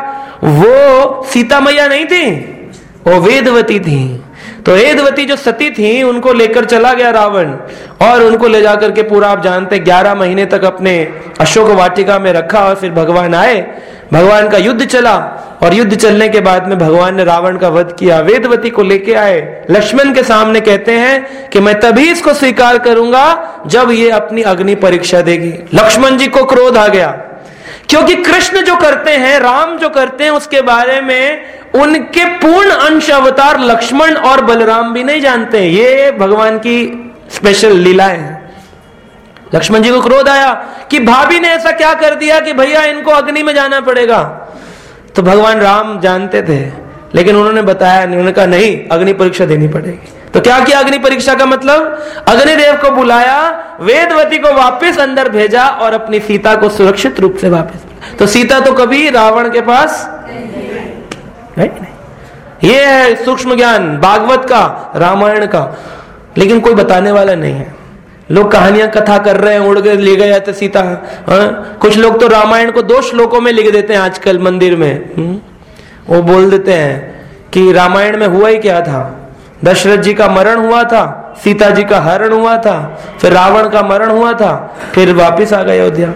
वो सीता मैया नहीं थी, वो वेदवती थी। तो वेदवती जो सती थी, उनको लेकर चला गया रावण, और उनको ले जाकर के पूरा, आप जानते 11 महीने तक अपने अशोक वाटिका में रखा। और फिर भगवान आए, भगवान का युद्ध चला, और युद्ध चलने के बाद में भगवान ने रावण का वध किया। वेदवती को लेके आए लक्ष्मण के सामने, कहते हैं कि मैं तभी इसको स्वीकार करूंगा जब ये अपनी अग्नि परीक्षा देगी। लक्ष्मण जी को क्रोध आ गया, क्योंकि कृष्ण जो करते हैं, राम जो करते हैं, उसके बारे में उनके पूर्ण अंश अवतार लक्ष्मण और बलराम भी नहीं जानते। ये भगवान की स्पेशल लीलाएं हैं। लक्ष्मण जी को क्रोध आया कि भाभी ने ऐसा क्या कर दिया कि भैया इनको अग्नि में जाना पड़ेगा। तो भगवान राम जानते थे, लेकिन उन्होंने बताया नहीं। उन्होंने कहा नहीं, अग्नि परीक्षा देनी पड़ेगी। तो क्या किया अग्नि परीक्षा का मतलब? अग्निदेव को बुलाया, वेदवती को वापस अंदर भेजा और अपनी सीता को सुरक्षित रूप से वापस। तो सीता तो कभी रावण के पास नहीं। ये है सूक्ष्म ज्ञान भागवत का, रामायण का, लेकिन कोई बताने वाला नहीं है। लोग कहानियां कथा कर रहे हैं, उड़ के ले गए थे सीता। कुछ लोग तो रामायण को 2 श्लोकों में लिख देते हैं आजकल मंदिर में। वो बोल देते हैं कि रामायण में हुआ ही क्या था, दशरथ जी का मरण हुआ था, सीता जी का हरण हुआ था, फिर रावण का मरण हुआ था, फिर वापिस आ गए अयोध्या।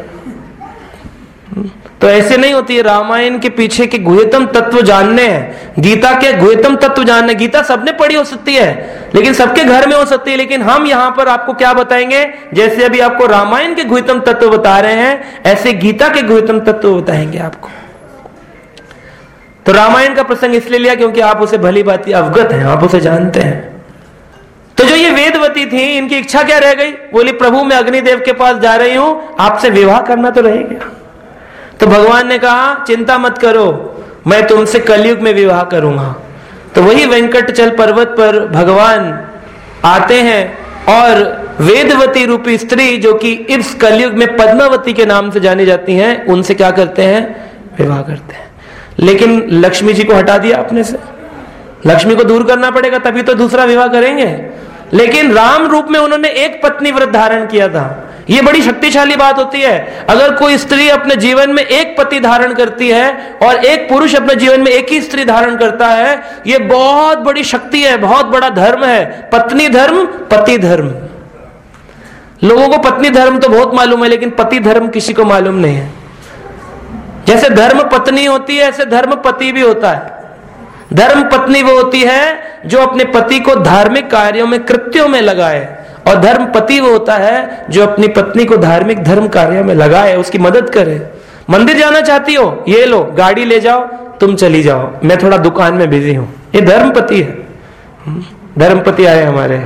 तो ऐसे नहीं होती है। रामायण के पीछे के गुह्यतम तत्व जानने हैं, गीता के गुह्यतम तत्व जानने। गीता सबने पढ़ी हो सकती है, लेकिन सबके घर में हो सकती है, लेकिन हम यहां पर आपको क्या बताएंगे, जैसे अभी आपको रामायण के गुह्यतम तत्व बता रहे हैं, ऐसे गीता के गुह्यतम तत्व बताएंगे आपको। तो रामायण का प्रसंग इसलिए लिया क्योंकि आप उसे भली भांति अवगत हैं, आप उसे जानते हैं। तो जो ये वेदवती थी, इनकी इच्छा क्या रह गई? बोली प्रभु मैं अग्निदेव के पास जा रही हूं, आपसे विवाह करना तो रहेगा। तो भगवान ने कहा चिंता मत करो, मैं तुमसे कलयुग में विवाह करूंगा। तो वही वेंकटचल पर्वत पर भगवान आते हैं और वेदवती रूपी स्त्री, जो कि इस कलयुग में पद्मावती के नाम से जानी जाती हैं, उनसे क्या करते हैं? विवाह करते हैं। लेकिन लक्ष्मी जी को हटा दिया अपने से। लक्ष्मी को दूर करना पड़ेगा, तभी तो दूसरा विवाह करेंगे। लेकिन राम रूप में उन्होंने एक पत्नी व्रत धारण किया था। ये बड़ी शक्तिशाली बात होती है। अगर कोई स्त्री अपने जीवन में एक पति धारण करती है और एक पुरुष अपने जीवन में एक ही स्त्री धारण करता है, ये बहुत बड़ी शक्ति है, बहुत बड़ा धर्म है। पत्नी धर्म, पति धर्म। लोगों को पत्नी धर्म तो बहुत मालूम है, लेकिन पति धर्म किसी को मालूम नहीं है। जैसे धर्म पत्नी होती है, ऐसे धर्म पति भी होता है। धर्म पत्नी वो होती है जो अपने पति को धार्मिक कार्यों में, कृत्यों में लगाए, और धर्म पति वो होता है जो अपनी पत्नी को धार्मिक धर्म कार्यों में लगाए, उसकी मदद करे। मंदिर जाना चाहती हो, ये लो गाड़ी ले जाओ, तुम चली जाओ, मैं थोड़ा दुकान में बिजी हूं। ये धर्मपति है। धर्मपति आए हमारे,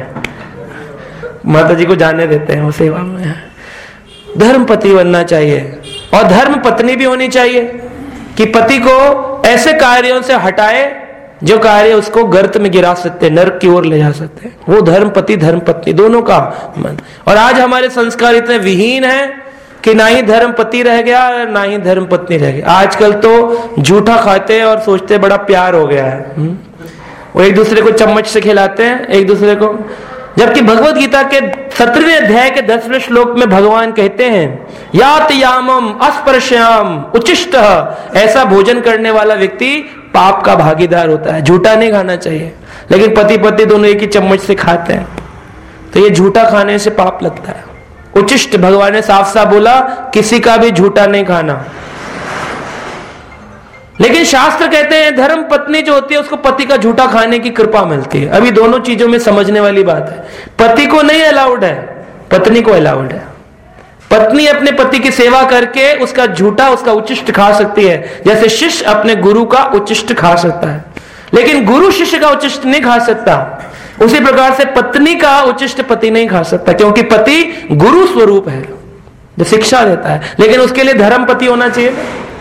माता जी को जाने देते हैं वो सेवा में। धर्मपति बनना चाहिए, और धर्म पत्नी भी होनी चाहिए कि पति को ऐसे कार्यों से हटाए जो कार्य उसको गर्त में गिरा सकते, नरक की ओर ले जा सकते हैं। वो धर्म पति धर्म पत्नी दोनों का मन। और आज हमारे संस्कार इतने विहीन हैं कि ना ही धर्म पति रह गया, ना ही धर्म पत्नी रह गया। आजकल तो झूठा खाते हैं और सोचते बड़ा प्यार हो गया है। वो एक दूसरे को चम्मच से खिलाते हैं एक दूसरे को, जबकि भगवत गीता के 17वें अध्याय के 10वें श्लोक में भगवान कहते हैं यात यामम अस्पर्श्याम उचिष्ट, ऐसा भोजन करने वाला व्यक्ति पाप का भागीदार होता है। झूठा नहीं खाना चाहिए, लेकिन पति पत्नी दोनों एक ही चम्मच से खाते हैं, तो ये झूठा खाने से पाप लगता है। उचिष्ट, भगवान ने साफ साफ बोला किसी का भी झूठा नहीं खाना। लेकिन शास्त्र कहते हैं धर्म पत्नी जो होती है उसको पति का झूठा खाने की कृपा मिलती है। अभी दोनों चीजों में समझने वाली बात है। पति को नहीं अलाउड है, पत्नी को अलाउड है। पत्नी अपने पति की सेवा करके उसका झूठा, उसका उचिष्ट खा सकती है, जैसे शिष्य अपने गुरु का उचिष्ट खा सकता है, लेकिन गुरु शिष्य का उचिष्ट नहीं खा सकता। उसी प्रकार से पत्नी का उचिष्ट पति नहीं खा सकता, क्योंकि पति गुरु स्वरूप है जो शिक्षा देता है। लेकिन उसके लिए धर्म पति होना चाहिए।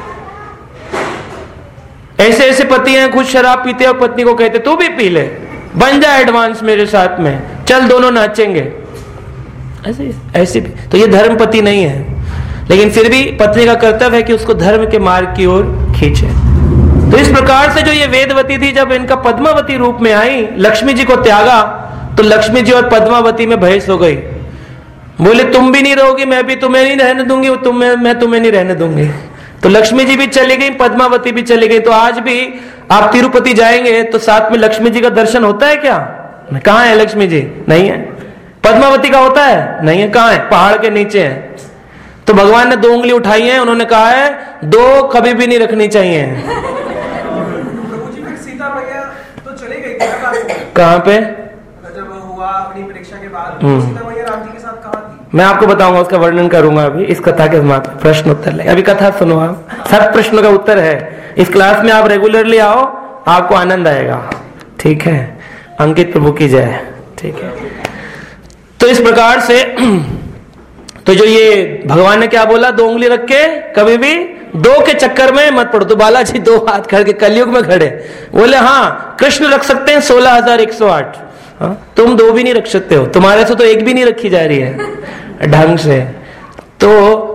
ऐसे ऐसे पति हैं खुद शराब पीते और पत्नी को कहते तू भी पी ले, बन जा एडवांस मेरे साथ में, चल दोनों नाचेंगे। ऐसे भी तो ये धर्म पति नहीं है, लेकिन फिर भी पत्नी का कर्तव्य है कि उसको धर्म के मार्ग की ओर खींचे। तो इस प्रकार से जो ये वेदवती थी, जब इनका पद्मावती रूप में आई, लक्ष्मी जी को त्यागा, तो लक्ष्मी जी और पद्मावती में बहस हो गई। बोले तुम भी नहीं रहोगी, मैं भी तुम्हें नहीं रहने दूंगी, मैं तुम्हें नहीं रहने दूंगी। तो लक्ष्मी जी भी चली गई, पद्मावती भी चली गई। तो आज भी आप तिरुपति जाएंगे तो साथ में लक्ष्मी जी का दर्शन होता है क्या? कहाँ है लक्ष्मी जी? नहीं है। पद्मावती का होता है? नहीं है। कहाँ है? पहाड़ के नीचे है। तो भगवान ने 2 उंगली उठाई है, उन्होंने कहा है 2 कभी भी नहीं रखनी चाहिए। प्रभु जी फिर सीता मैया तो चली गई, कहाँ पे? जब हुआ अपनी परीक्षा के बाद सीता मैया राम जी के साथ कहाँ थी? मैं आपको बताऊंगा, उसका वर्णन करूंगा अभी इस कथा के समाप्त। प्रश्न उत्तर ले, अभी कथा सुनो आप, सब प्रश्नों का उत्तर है। इस क्लास में आप रेगुलरली आओ, आपको आनंद आएगा। ठीक है, अंकित प्रभु की जय। ठीक है, तो इस प्रकार से तो जो ये भगवान ने क्या बोला, 2 उंगली रख के कभी भी 2 के चक्कर में मत पड़ो। तो बालाजी 2 हाथ खड़े कलयुग में खड़े बोले हाँ कृष्ण रख सकते हैं 16,108, तुम 2 भी नहीं रख सकते हो, तुम्हारे से तो 1 भी नहीं रखी जा रही है ढंग से। तो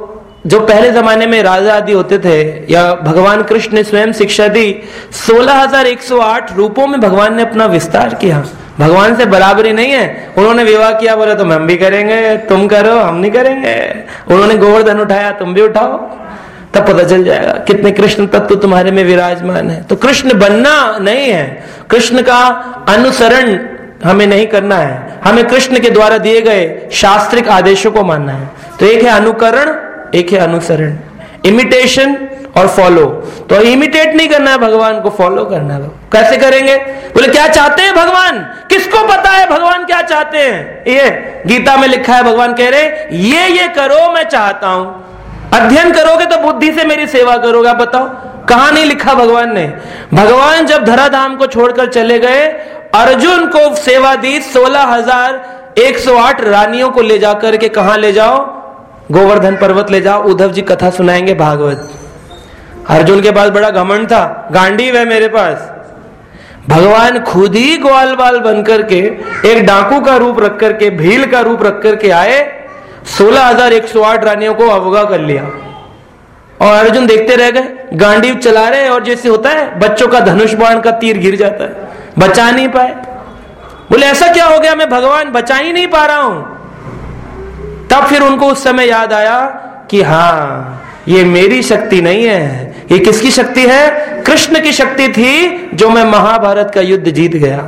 जो पहले जमाने में राजा आदि होते थे या भगवान कृष्ण ने स्वयं शिक्षा दी, 16,108 रूपों में भगवान ने अपना विस्तार किया। भगवान से बराबरी नहीं है। उन्होंने विवाह किया, बोले तो हम भी करेंगे, तुम करो हम नहीं करेंगे। उन्होंने गोवर्धन उठाया, तुम भी उठाओ, तब पता चल जाएगा कितने कृष्ण तत्व तुम्हारे में विराजमान है। तो कृष्ण बनना नहीं है, कृष्ण का अनुसरण हमें नहीं करना है, हमें कृष्ण के द्वारा दिए गए शास्त्रिक आदेशों को मानना है। तो एक है अनुकरण, एक है अनुसरण, इमिटेशन और फॉलो। तो इमिटेट नहीं करना है भगवान को, फॉलो करना है। कैसे करेंगे? बोले क्या चाहते हैं भगवान? किसको पता है भगवान क्या चाहते हैं? ये गीता में लिखा है, भगवान कह रहे ये करो मैं चाहता हूं। अध्ययन करोगे तो बुद्धि से मेरी सेवा करोगे। आप बताओ कहां नहीं लिखा भगवान ने? भगवान जब धराधाम को छोड़कर चले गए, अर्जुन को सेवा दी, 16,108 रानियों को ले जाकर के कहां ले जाओ? गोवर्धन पर्वत ले जाओ। उद्धव जी कथा सुनाएंगे भागवत। अर्जुन के पास बड़ा घमंड था, गांडीव है मेरे पास। भगवान खुद ही ग्वाल बाल बनकर के, एक डाकू का रूप रख करके, भील का रूप रख करके आए, 16,108 रानियों को अवगा कर लिया। और अर्जुन देखते रह गए, गांडीव चला रहे, और जैसे होता है बच्चों का धनुष बाण का तीर गिर जाता है, बचा नहीं पाए। बोले ऐसा क्या हो गया, मैं भगवान बचा ही नहीं पा रहा हूं। तब फिर उनको उस समय याद आया कि हाँ, ये मेरी शक्ति नहीं है, ये किसकी शक्ति है? कृष्ण की शक्ति थी, जो मैं महाभारत का युद्ध जीत गया।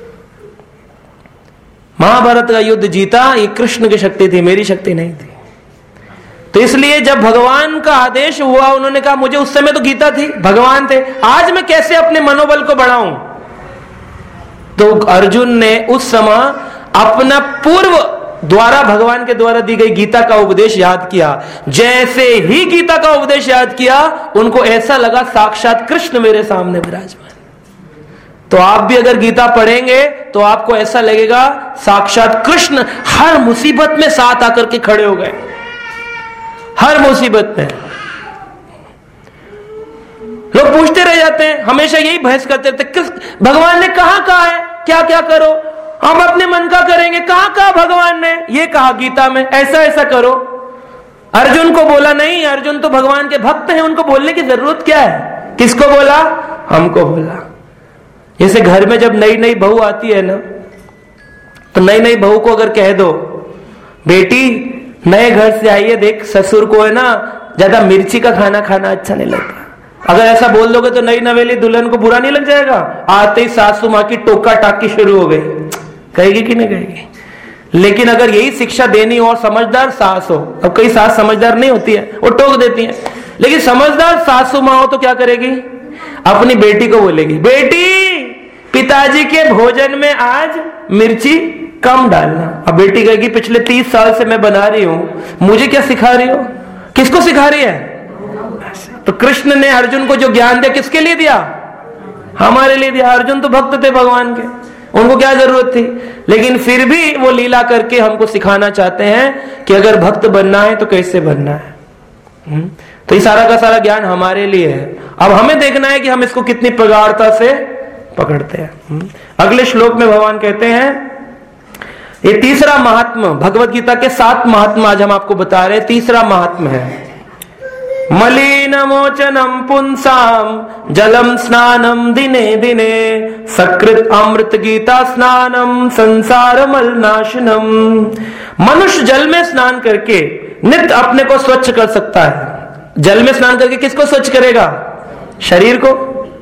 महाभारत का युद्ध जीता, ये कृष्ण की शक्ति थी, मेरी शक्ति नहीं थी। तो इसलिए जब भगवान का आदेश हुआ, उन्होंने कहा मुझे उस समय तो गीता थी, भगवान थे, आज मैं कैसे अपने मनोबल को बढ़ाऊं? तो अर्जुन ने उस समय अपना पूर्व द्वारा, भगवान के द्वारा दी गई गीता का उपदेश याद किया। जैसे ही गीता का उपदेश याद किया, उनको ऐसा लगा साक्षात कृष्ण मेरे सामने विराजमान। तो आप भी अगर गीता पढ़ेंगे तो आपको ऐसा लगेगा साक्षात कृष्ण हर मुसीबत में साथ आकर के खड़े हो गए, हर मुसीबत में। लोग पूछते रह जाते हैं, हमेशा यही बहस करते थे, किस भगवान ने कहा है क्या क्या करो, हम अपने मन का करेंगे। कहा भगवान ने ये कहा गीता में ऐसा ऐसा करो? अर्जुन को बोला नहीं, अर्जुन तो भगवान के भक्त हैं, उनको बोलने की जरूरत क्या है? किसको बोला? हमको बोला। जैसे घर में जब नई नई बहू आती है ना, तो नई नई बहू को अगर कह दो, बेटी नए घर से आई है, देख ससुर को है ना ज्यादा मिर्ची का खाना खाना अच्छा नहीं लगता। अगर ऐसा बोल दोगे तो नई नवेली दुल्हन को बुरा नहीं लग जाएगा? आते ही सासू माँ की टोका टाकी शुरू हो गई, कहेगी कि नहीं कहेगी? लेकिन अगर यही शिक्षा देनी हो और समझदार सास हो, अब कई सास समझदार नहीं होती है, वो टोक देती है, लेकिन समझदार सासू माँ हो तो क्या करेगी? अपनी बेटी को बोलेगी, बेटी पिताजी के भोजन में आज मिर्ची कम डालना। अब बेटी कहेगी पिछले 30 साल से मैं बना रही हूं, मुझे क्या सिखा रही हो? किसको सिखा रही है? तो कृष्ण ने अर्जुन को जो ज्ञान दिया, किसके लिए दिया? हमारे लिए दिया। अर्जुन तो भक्त थे भगवान के, उनको क्या जरूरत थी? लेकिन फिर भी वो लीला करके हमको सिखाना चाहते हैं कि अगर भक्त बनना है तो कैसे बनना है। तो ये सारा का सारा ज्ञान हमारे लिए है। अब हमें देखना है कि हम इसको कितनी प्रगाढ़ता से पकड़ते हैं। अगले श्लोक में भगवान कहते हैं, ये तीसरा महात्मा, भगवत गीता के 7 महात्मा आज हम आपको बता रहे हैं। तीसरा महात्मा है मलिन मोचनम पुंसाम जलम स्नानम दिने दिने सकृत अमृत गीता स्नानम संसार मलनाशनम। मनुष्य जल में स्नान करके नित्य अपने को स्वच्छ कर सकता है। जल में स्नान करके किसको स्वच्छ करेगा? शरीर को।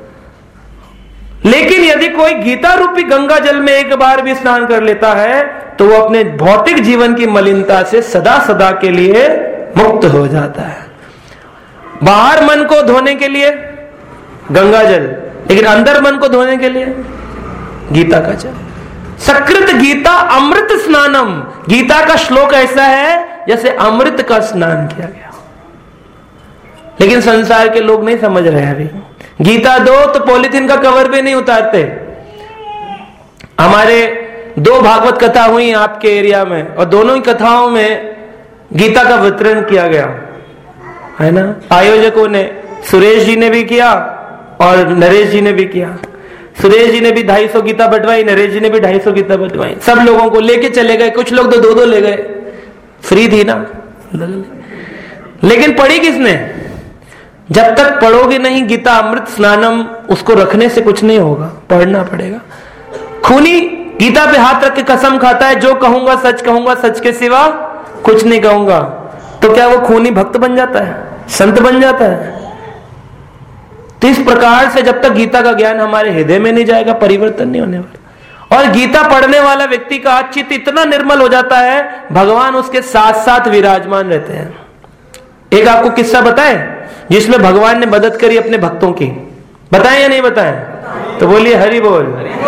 लेकिन यदि कोई गीता रूपी गंगा जल में एक बार भी स्नान कर लेता है तो वो अपने भौतिक जीवन की मलिनता से सदा सदा के लिए मुक्त हो जाता है। बाहर मन को धोने के लिए गंगा जल, लेकिन अंदर मन को धोने के लिए गीता का जल। सकृत गीता अमृत स्नानम। गीता का श्लोक ऐसा है जैसे अमृत का स्नान किया गया। लेकिन संसार के लोग नहीं समझ रहे हैं। अभी गीता दो तो पॉलिथीन का कवर भी नहीं उतारते। हमारे 2 भागवत कथा हुई आपके एरिया में, और दोनों ही कथाओं में गीता का वितरण किया गया है ना। आयोजकों ने, सुरेश जी ने भी किया और नरेश जी ने भी किया। सुरेश जी ने भी 250 गीता बंटवाई, नरेश जी ने भी 250 गीता बंटवाई। सब लोगों को लेके चले गए, कुछ लोग तो 2-2 ले गए, फ्री थी ना। लेकिन पढ़ी किसने? जब तक पढ़ोगे नहीं गीता अमृत स्नानम, उसको रखने से कुछ नहीं होगा, पढ़ना पड़ेगा। खूनी गीता पे हाथ रख के कसम खाता है, जो कहूंगा सच के सिवा कुछ नहीं कहूंगा, तो क्या वो खूनी भक्त बन जाता है, संत बन जाता है? तो इस प्रकार से जब तक गीता का ज्ञान हमारे हृदय में नहीं जाएगा, परिवर्तन नहीं होने वाला। और गीता पढ़ने वाला व्यक्ति का चित्त इतना निर्मल हो जाता है, भगवान उसके साथ साथ विराजमान रहते हैं। एक आपको किस्सा बताए जिसमें भगवान ने मदद करी अपने भक्तों की, बताएं या नहीं बताएं? तो बोलिए हरि बोल।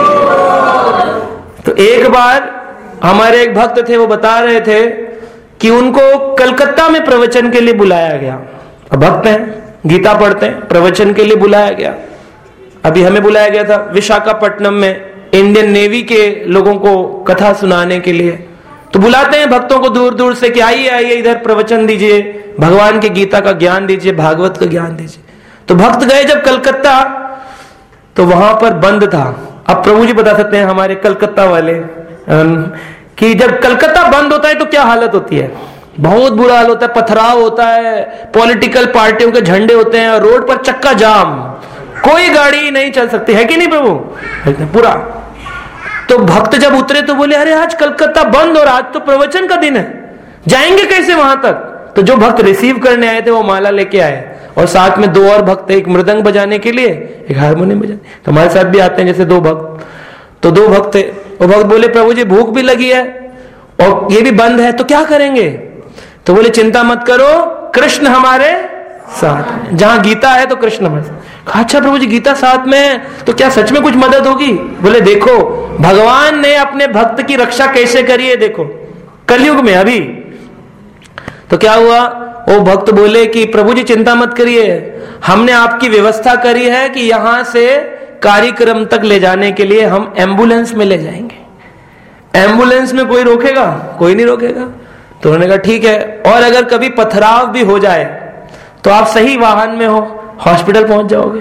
तो एक बार हमारे एक भक्त थे, वो बता रहे थे कि उनको कलकत्ता में प्रवचन के लिए बुलाया गया। भक्त हैं, गीता पढ़ते हैं, प्रवचन के लिए बुलाया गया। अभी हमें बुलाया गया था विशाखापट्टनम में इंडियन नेवी के लोगों को कथा सुनाने के लिए। तो बुलाते हैं भक्तों को दूर दूर से कि आइए आइए इधर प्रवचन दीजिए, भगवान की गीता का ज्ञान दीजिए, भागवत का ज्ञान दीजिए। तो भक्त गए जब कलकत्ता, तो वहां पर बंद था। अब प्रभु जी बता सकते हैं हमारे कलकत्ता वाले कि जब कलकत्ता बंद होता है तो क्या हालत होती है, बहुत बुरा हाल होता है, पथराव होता है, पॉलिटिकल पार्टियों के झंडे होते हैं, रोड पर चक्का जाम, कोई गाड़ी नहीं चल सकती है कि नहीं प्रभु, पूरा। तो भक्त जब उतरे तो बोले अरे आज कलकत्ता बंद और आज तो प्रवचन का दिन है, जाएंगे कैसे वहां तक? तो जो भक्त रिसीव करने आए थे वो माला लेके आए, और साथ में दो और भक्त, एक मृदंग बजाने के लिए, एक हारमोनियम बजाने। तो हमारे साथ भी आते हैं जैसे दो भक्त, तो दो भक्त थे। वो भक्त बोले प्रभु जी भूख भी लगी है और ये भी बंद है, तो क्या करेंगे? तो बोले चिंता मत करो, कृष्ण हमारे साथ, जहां गीता है तो कृष्ण हमारे साथ। अच्छा प्रभु जी गीता साथ में है तो क्या सच में कुछ मदद होगी? बोले देखो भगवान ने अपने भक्त की रक्षा कैसे करी है, देखो कलयुग में अभी। तो क्या हुआ, वो भक्त बोले कि प्रभु जी चिंता मत करिए, हमने आपकी व्यवस्था करी है कि यहां से कार्यक्रम तक ले जाने के लिए हम एम्बुलेंस में ले जाएंगे। एम्बुलेंस में कोई रोकेगा? कोई नहीं रोकेगा। तो उन्होंने कहा ठीक है, और अगर कभी पथराव भी हो जाए तो आप सही वाहन में हो, हॉस्पिटल पहुंच जाओगे।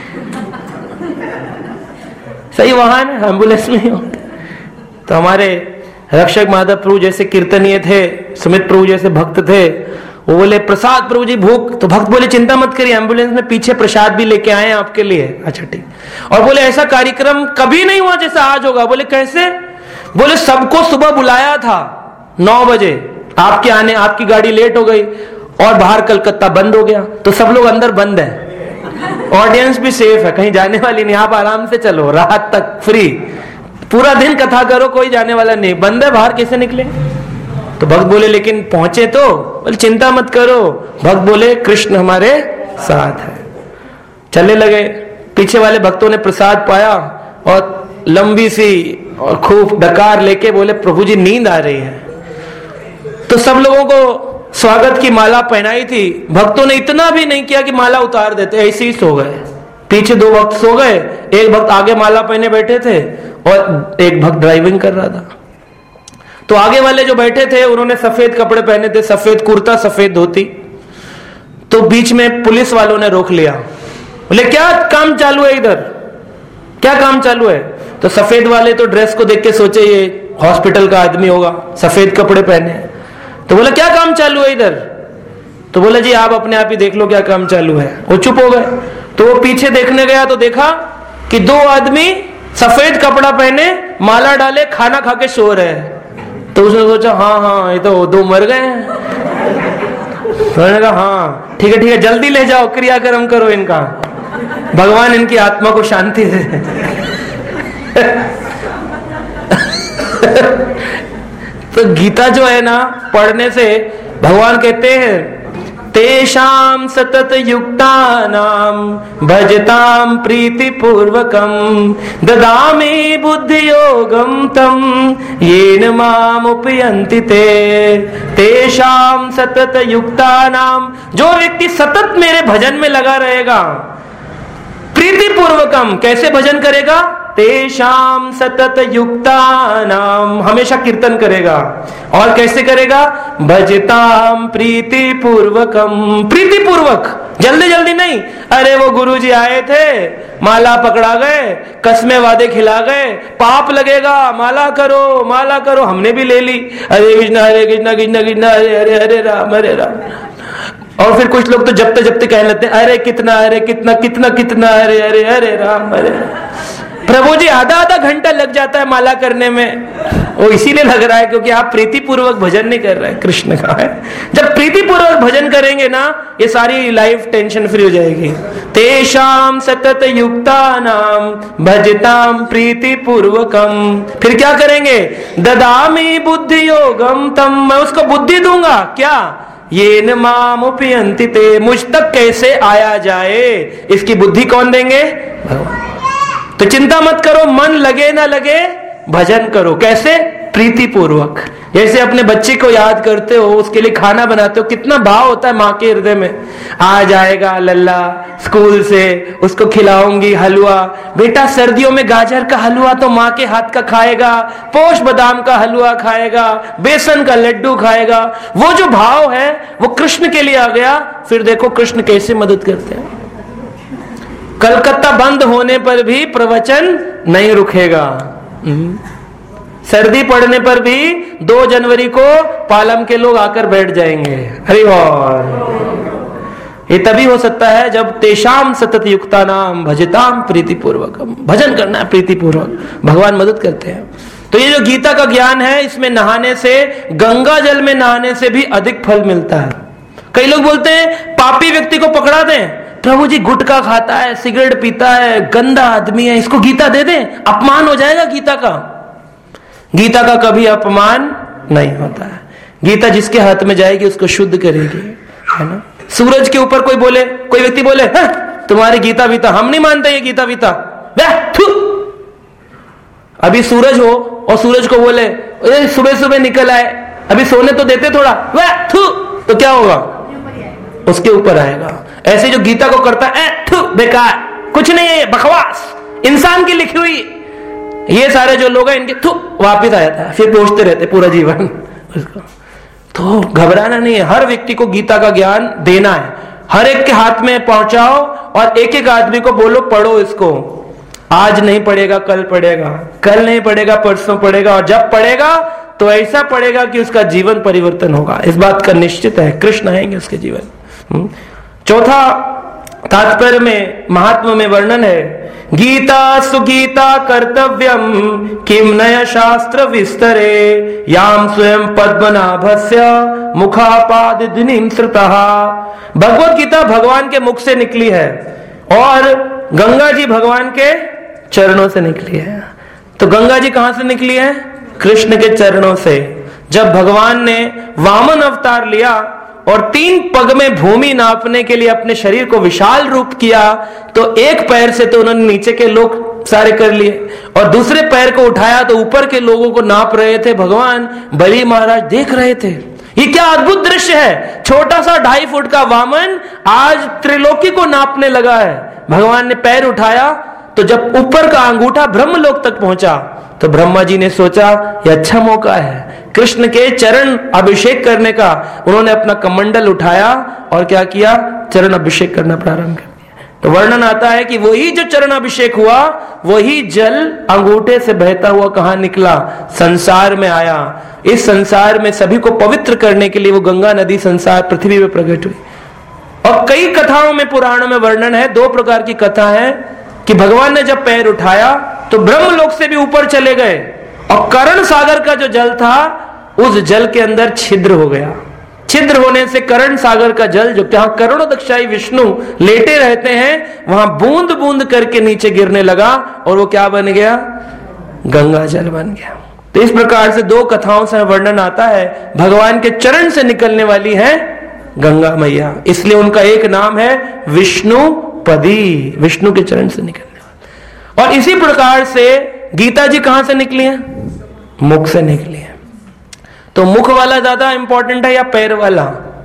सही वाहन है, एम्बुलेंस में ही हो। तो हमारे रक्षक माधव प्रभु जैसे कीर्तनीय थे, सुमित प्रभु जैसे भक्त थे, वो बोले प्रसाद प्रभु जी भूख। तो भक्त बोले चिंता मत करिए, एम्बुलेंस में पीछे प्रसाद भी लेके आए हैं आपके लिए। अच्छा ठीक। और बोले ऐसा कार्यक्रम कभी नहीं हुआ जैसा आज होगा। बोले कैसे? बोले सबको सुबह बुलाया था 9 बजे, आपके आने, आपकी गाड़ी लेट हो गई और बाहर कलकत्ता बंद हो गया, तो सब लोग अंदर बंद है, ऑडियंस भी सेफ है, कहीं जाने वाली नहीं, आप आराम से चलो, रात तक फ्री, पूरा दिन कथा करो, कोई जाने वाला नहीं, बंद है, बाहर कैसे निकले? तो भक्त बोले लेकिन पहुंचे तो? बोले चिंता मत करो, भक्त बोले कृष्ण हमारे साथ है। चलने लगे, पीछे वाले भक्तों ने प्रसाद पाया और लंबी सी और खूब डकार लेके बोले प्रभु जी नींद आ रही है। तो सब लोगों को स्वागत की माला पहनाई थी, भक्तों ने इतना भी नहीं किया कि माला उतार देते, ऐसे ही सो गए। पीछे 2 भक्त सो गए, एक भक्त आगे माला पहने बैठे थे और एक भक्त ड्राइविंग कर रहा था। तो आगे वाले जो बैठे थे उन्होंने सफेद कपड़े पहने थे, सफेद कुर्ता सफेद धोती। तो बीच में पुलिस वालों ने रोक लिया, बोले क्या काम चालू है इधर, क्या काम चालू है? तो सफेद वाले तो ड्रेस को देख के सोचे ये हॉस्पिटल का आदमी होगा, सफेद कपड़े पहने। तो बोला क्या काम चालू है इधर? तो बोला जी आप अपने आप ही देख लो क्या काम चालू है। वो चुप हो गए। तो वो पीछे देखने गया तो देखा कि 2 आदमी सफेद कपड़ा पहने, माला डाले, खाना खा के सो रहे हैं। तो उसने सोचा हाँ ये तो 2 मर गए हैं। तो उन्होंने कहा हाँ ठीक है जल्दी ले जाओ, क्रियाक्रम करो इनका, भगवान इनकी आत्मा को शांति दे। तो गीता जो है ना, पढ़ने से भगवान कहते हैं तेषाम सतत युक्तानाम भजताम प्रीति पूर्वकम ददामि बुद्धि योगम तम येन माम उपयन्ति ते। तेषाम सतत युक्तानाम, जो व्यक्ति सतत मेरे भजन में लगा रहेगा, प्रीति पूर्वकम, कैसे भजन करेगा? तेषाम सतत युक्तानाम, हमेशा कीर्तन करेगा। और कैसे करेगा? भजताम प्रीति पूर्वकम, प्रीति पूर्वक, जल्दी जल्दी नहीं। अरे वो गुरुजी आए थे, माला पकड़ा गए, कसमे वादे खिला गए, पाप लगेगा, माला करो, हमने भी ले ली, हरे कृष्णा कृष्णा कृष्ण हरे हरे हरे राम। और फिर कुछ लोग तो जपते जपते कहने लगते हैं अरे कितना, अरे कितना, कितना कितना, अरे अरे अरे राम, अरे प्रभु जी आधा आधा घंटा लग जाता है माला करने में। वो इसीलिए लग रहा है क्योंकि आप प्रीतिपूर्वक भजन नहीं कर रहे हैं कृष्ण का है। जब प्रीतिपूर्वक भजन करेंगे ना, ये सारी लाइफ टेंशन फ्री हो जाएगी। तेषाम सतत युक्तानाम भजताम प्रीतिपूर्वकम। फिर क्या करेंगे? ददामि बुद्धि योगम तम, मैं उसको बुद्धि दूंगा। क्या? ये न माम उपयंति ते, मुझ तक कैसे आया जाए, इसकी बुद्धि कौन देंगे? भगवान। तो चिंता मत करो, मन लगे ना लगे भजन करो। कैसे? प्रीतिपूर्वक। जैसे अपने बच्चे को याद करते हो, उसके लिए खाना बनाते हो, कितना भाव होता है माँ के हृदय में। आ जाएगा लल्ला स्कूल से, उसको खिलाऊंगी हलवा। बेटा सर्दियों में गाजर का हलवा तो माँ के हाथ का खाएगा, पोष बादाम का हलवा खाएगा, बेसन का लड्डू खाएगा। वो जो भाव है वो कृष्ण के लिए आ गया। फिर देखो कृष्ण कैसे मदद करते हैं। कलकत्ता बंद होने पर भी प्रवचन नहीं रुकेगा। सर्दी पड़ने पर भी 2 जनवरी को पालम के लोग आकर बैठ जाएंगे। हरि बोल। ये तभी हो सकता है जब तेषाम सतत युक्ता नाम भजताम प्रीतिपूर्वक। भजन करना है प्रीतिपूर्वक, भगवान मदद करते हैं। तो ये जो गीता का ज्ञान है, इसमें नहाने से, गंगा जल में नहाने से भी अधिक फल मिलता है। कई लोग बोलते हैं पापी व्यक्ति को पकड़ा दें, प्रभु जी गुटखा खाता है, सिगरेट पीता है, गंदा आदमी है, इसको गीता दे दें, अपमान हो जाएगा गीता का। गीता का कभी अपमान नहीं होता है। गीता जिसके हाथ में जाएगी उसको शुद्ध करेगी, है ना। सूरज के ऊपर कोई बोले, कोई व्यक्ति बोले तुम्हारी गीता बीता, हम नहीं मानते ये गीता बीता, अभी सूरज हो और सूरज को बोले सुबह सुबह निकल आए, अभी सोने तो देते थोड़ा, तो क्या होगा? उसके ऊपर आएगा। ऐसे जो गीता को करता है बेकार, कुछ नहीं है, बकवास, इंसान की लिखी हुई, ये सारे जो लोग हैं इनके वापिस आ जाता है, फिर पूछते रहते पूरा जीवन उसको। तो घबराना नहीं है, हर व्यक्ति को गीता का ज्ञान देना है, हर एक के हाथ में पहुंचाओ और एक एक आदमी को बोलो पढ़ो इसको। आज नहीं पढ़ेगा कल पढ़ेगा, कल नहीं पढ़ेगा परसों पढ़ेगा, और जब पढ़ेगा तो ऐसा पढ़ेगा कि उसका जीवन परिवर्तन होगा। इस बात का निश्चित है, कृष्ण आएंगे उसके जीवन। चौथा तात्पर्य में महात्मा में वर्णन है, गीता सुगीता कर्तव्यम किम नय शास्त्र विस्तरे याम स्वयं पद्मनाभस्य मुखापादिनीम श्रुतः। भगवत गीता भगवान के मुख से निकली है और गंगा जी भगवान के चरणों से निकली है। तो गंगा जी कहां से निकली है? कृष्ण के चरणों से। जब भगवान ने वामन अवतार लिया और 3 पग में भूमि नापने के लिए अपने शरीर को विशाल रूप किया, तो एक पैर से तो उन्होंने नीचे के लोग सारे कर लिए और दूसरे पैर को उठाया तो ऊपर के लोगों को नाप रहे थे भगवान। बलि महाराज देख रहे थे, ये क्या अद्भुत दृश्य है। छोटा सा 2.5 फुट का वामन आज त्रिलोकी को नापने लगा है। भगवान ने पैर उठाया तो जब ऊपर का अंगूठा ब्रह्मलोक तक पहुंचा तो ब्रह्मा जी ने सोचा यह अच्छा मौका है कृष्ण के चरण अभिषेक करने का। उन्होंने अपना कमंडल उठाया और क्या किया? चरण अभिषेक करना प्रारंभ कर दिया। तो वर्णन आता है कि वही जो चरण अभिषेक हुआ, वही जल अंगूठे से बहता हुआ कहां निकला? संसार में आया। इस संसार में सभी को पवित्र करने के लिए वो गंगा नदी संसार पृथ्वी में प्रकट हुई। और कई कथाओं में, पुराणों में वर्णन है, 2 प्रकार की कथा है कि भगवान ने जब पैर उठाया तो ब्रह्मलोक से भी ऊपर चले गए और कर्ण सागर का जो जल था उस जल के अंदर छिद्र हो गया। छिद्र होने से कर्ण सागर का जल, जो जहां करोड़ों दक्षाई विष्णु लेटे रहते हैं, वहां बूंद बूंद करके नीचे गिरने लगा और वो क्या बन गया? गंगा जल बन गया। तो इस प्रकार से 2 कथाओं से वर्णन आता है, भगवान के चरण से निकलने वाली है गंगा मैया, इसलिए उनका एक नाम है विष्णुपदी, विष्णु के चरण से निकलने वाला। और इसी प्रकार से गीता जी कहां से निकली है? मुख से निकली है। तो मुख वाला ज्यादा इंपॉर्टेंट है या पैर वाला?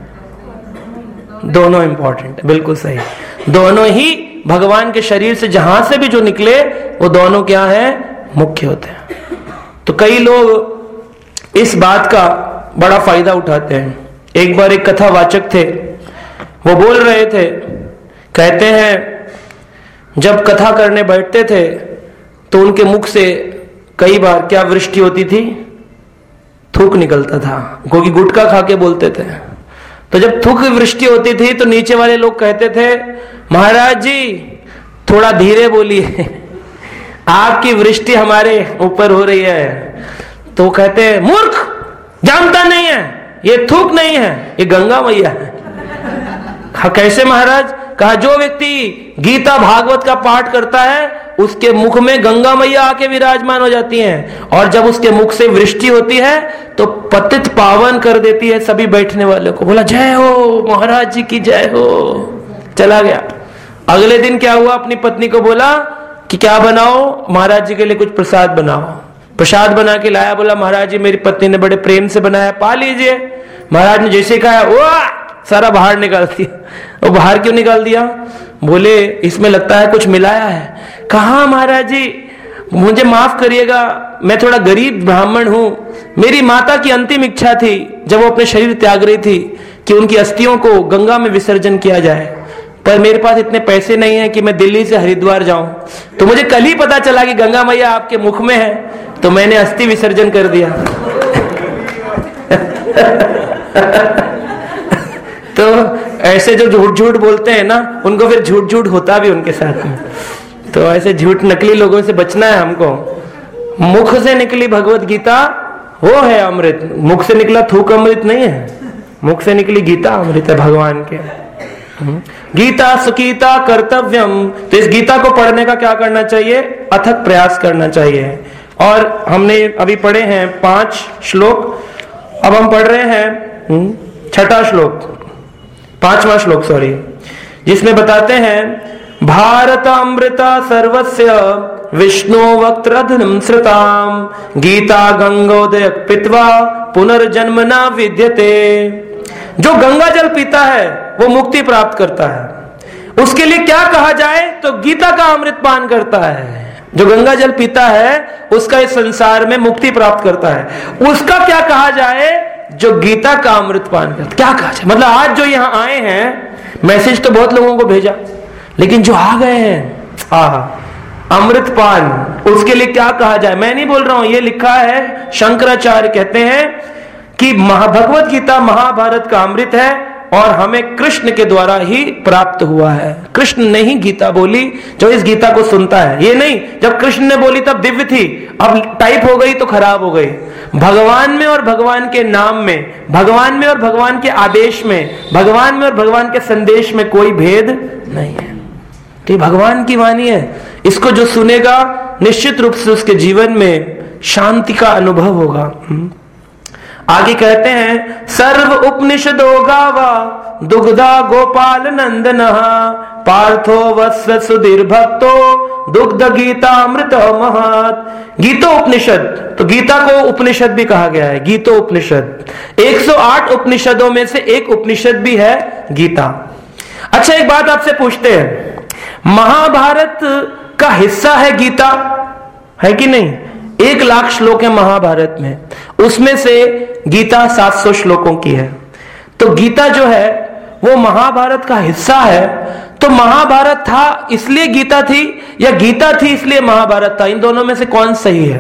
दोनों इंपॉर्टेंट है, बिल्कुल सही। दोनों ही भगवान के शरीर से जहां से भी जो निकले वो दोनों क्या है? मुख्य होते हैं। तो कई लोग इस बात का बड़ा फायदा उठाते हैं। एक बार एक कथावाचक थे, वो बोल रहे थे, कहते हैं जब कथा करने बैठते थे तो उनके मुख से कई बार क्या वृष्टि होती थी? थूक निकलता था, क्योंकि गुटखा खा के बोलते थे। तो जब थूक वृष्टि होती थी तो नीचे वाले लोग कहते थे, महाराज जी थोड़ा धीरे बोलिए, आपकी वृष्टि हमारे ऊपर हो रही है। तो कहते हैं, मूर्ख, जानता नहीं है, ये थूक नहीं है, ये गंगा मैया है। कैसे महाराज? कहा, जो व्यक्ति गीता भागवत का पाठ करता है उसके मुख में गंगा मैया आके विराजमान हो जाती हैं, और जब उसके मुख से वृष्टि होती है तो पतित पावन कर देती है सभी बैठने वालों को। बोला, जय हो महाराज जी की जय हो। चला गया। अगले दिन क्या हुआ, अपनी पत्नी को बोला कि क्या बनाओ, महाराज जी के लिए कुछ प्रसाद बनाओ। प्रसाद बना के लाया। बोला, महाराज जी मेरी पत्नी ने बड़े प्रेम से बनाया, पा लीजिए। महाराज ने जैसे कहा, वाह, सारा बाहर निकाल दिया। और बाहर क्यों निकाल दिया? बोले, इसमें लगता है कुछ मिलाया है। कहा, महाराज जी मुझे माफ करिएगा, मैं थोड़ा गरीब ब्राह्मण हूं। मेरी माता की अंतिम इच्छा थी जब वो अपने शरीर त्याग रही थी कि उनकी अस्थियों को गंगा में विसर्जन किया जाए, पर मेरे पास इतने पैसे नहीं है कि मैं दिल्ली से हरिद्वार जाऊं। तो मुझे कल ही पता चला कि गंगा मैया आपके मुख में है, तो मैंने अस्थि विसर्जन कर दिया। तो ऐसे जो झूठ झूठ बोलते हैं ना, उनको फिर झूठ झूठ होता भी उनके साथ में। तो ऐसे झूठ नकली लोगों से बचना है हमको। मुख से निकली भगवत गीता वो है अमृत। मुख से निकला थूक अमृत नहीं है, मुख से निकली गीता अमृत है भगवान के। गीता सुकीता कर्तव्यम। तो इस गीता को पढ़ने का क्या करना चाहिए? अथक प्रयास करना चाहिए। और हमने अभी पढ़े हैं 5 श्लोक, अब हम पढ़ रहे हैं 6वां श्लोक, 5वां श्लोक सॉरी, जिसमें बताते हैं, भारत अमृत सर्वस्य विष्णु वक्त्रधनम श्रुताम गीता गंगोदय पित्वा पुनर्जन्म न विद्यते। जो गंगा जल पीता है वो मुक्ति प्राप्त करता है। उसके लिए क्या कहा जाए? तो गीता का अमृत पान करता है। जो गंगा जल पीता है उसका इस संसार में मुक्ति प्राप्त करता है। उसका क्या कहा जाए? जो गीता का अमृत पान करता। क्या कहा जाए? मतलब आज जो यहाँ आए हैं, मैसेज तो बहुत लोगों को भेजा, लेकिन जो आ गए हैं अमृत पान, उसके लिए क्या कहा जाए? मैं नहीं बोल रहा हूं, ये लिखा है, शंकराचार्य कहते हैं कि भगवत गीता महाभारत का अमृत है और हमें कृष्ण के द्वारा ही प्राप्त हुआ है। कृष्ण ने ही गीता बोली। जो इस गीता को सुनता है, ये नहीं जब कृष्ण ने बोली तब दिव्य थी, अब टाइप हो गई तो खराब हो गई। भगवान में और भगवान के नाम में, भगवान में और भगवान के आदेश में, भगवान में और भगवान के संदेश में कोई भेद नहीं है। तो भगवान की वाणी है, इसको जो सुनेगा निश्चित रूप से उसके जीवन में शांति का अनुभव होगा। आगे कहते हैं, सर्व उपनिषदो गावा दुग्धा गोपाल नंदन पार्थो वत्स सुधीर भक्तो दुग्ध गीता अमृत महत। गीतो उपनिषद, तो गीता को उपनिषद भी कहा गया है, गीतो उपनिषद। 108 उपनिषदों में से एक उपनिषद भी है गीता। अच्छा, एक बात आपसे पूछते हैं, महाभारत का हिस्सा है गीता, है कि नहीं? 1 लाख श्लोक है महाभारत में, उसमें से गीता 700 श्लोकों की है। तो गीता जो है वो महाभारत का हिस्सा है। तो महाभारत था इसलिए गीता थी, या गीता थी इसलिए महाभारत था? इन दोनों में से कौन सही है?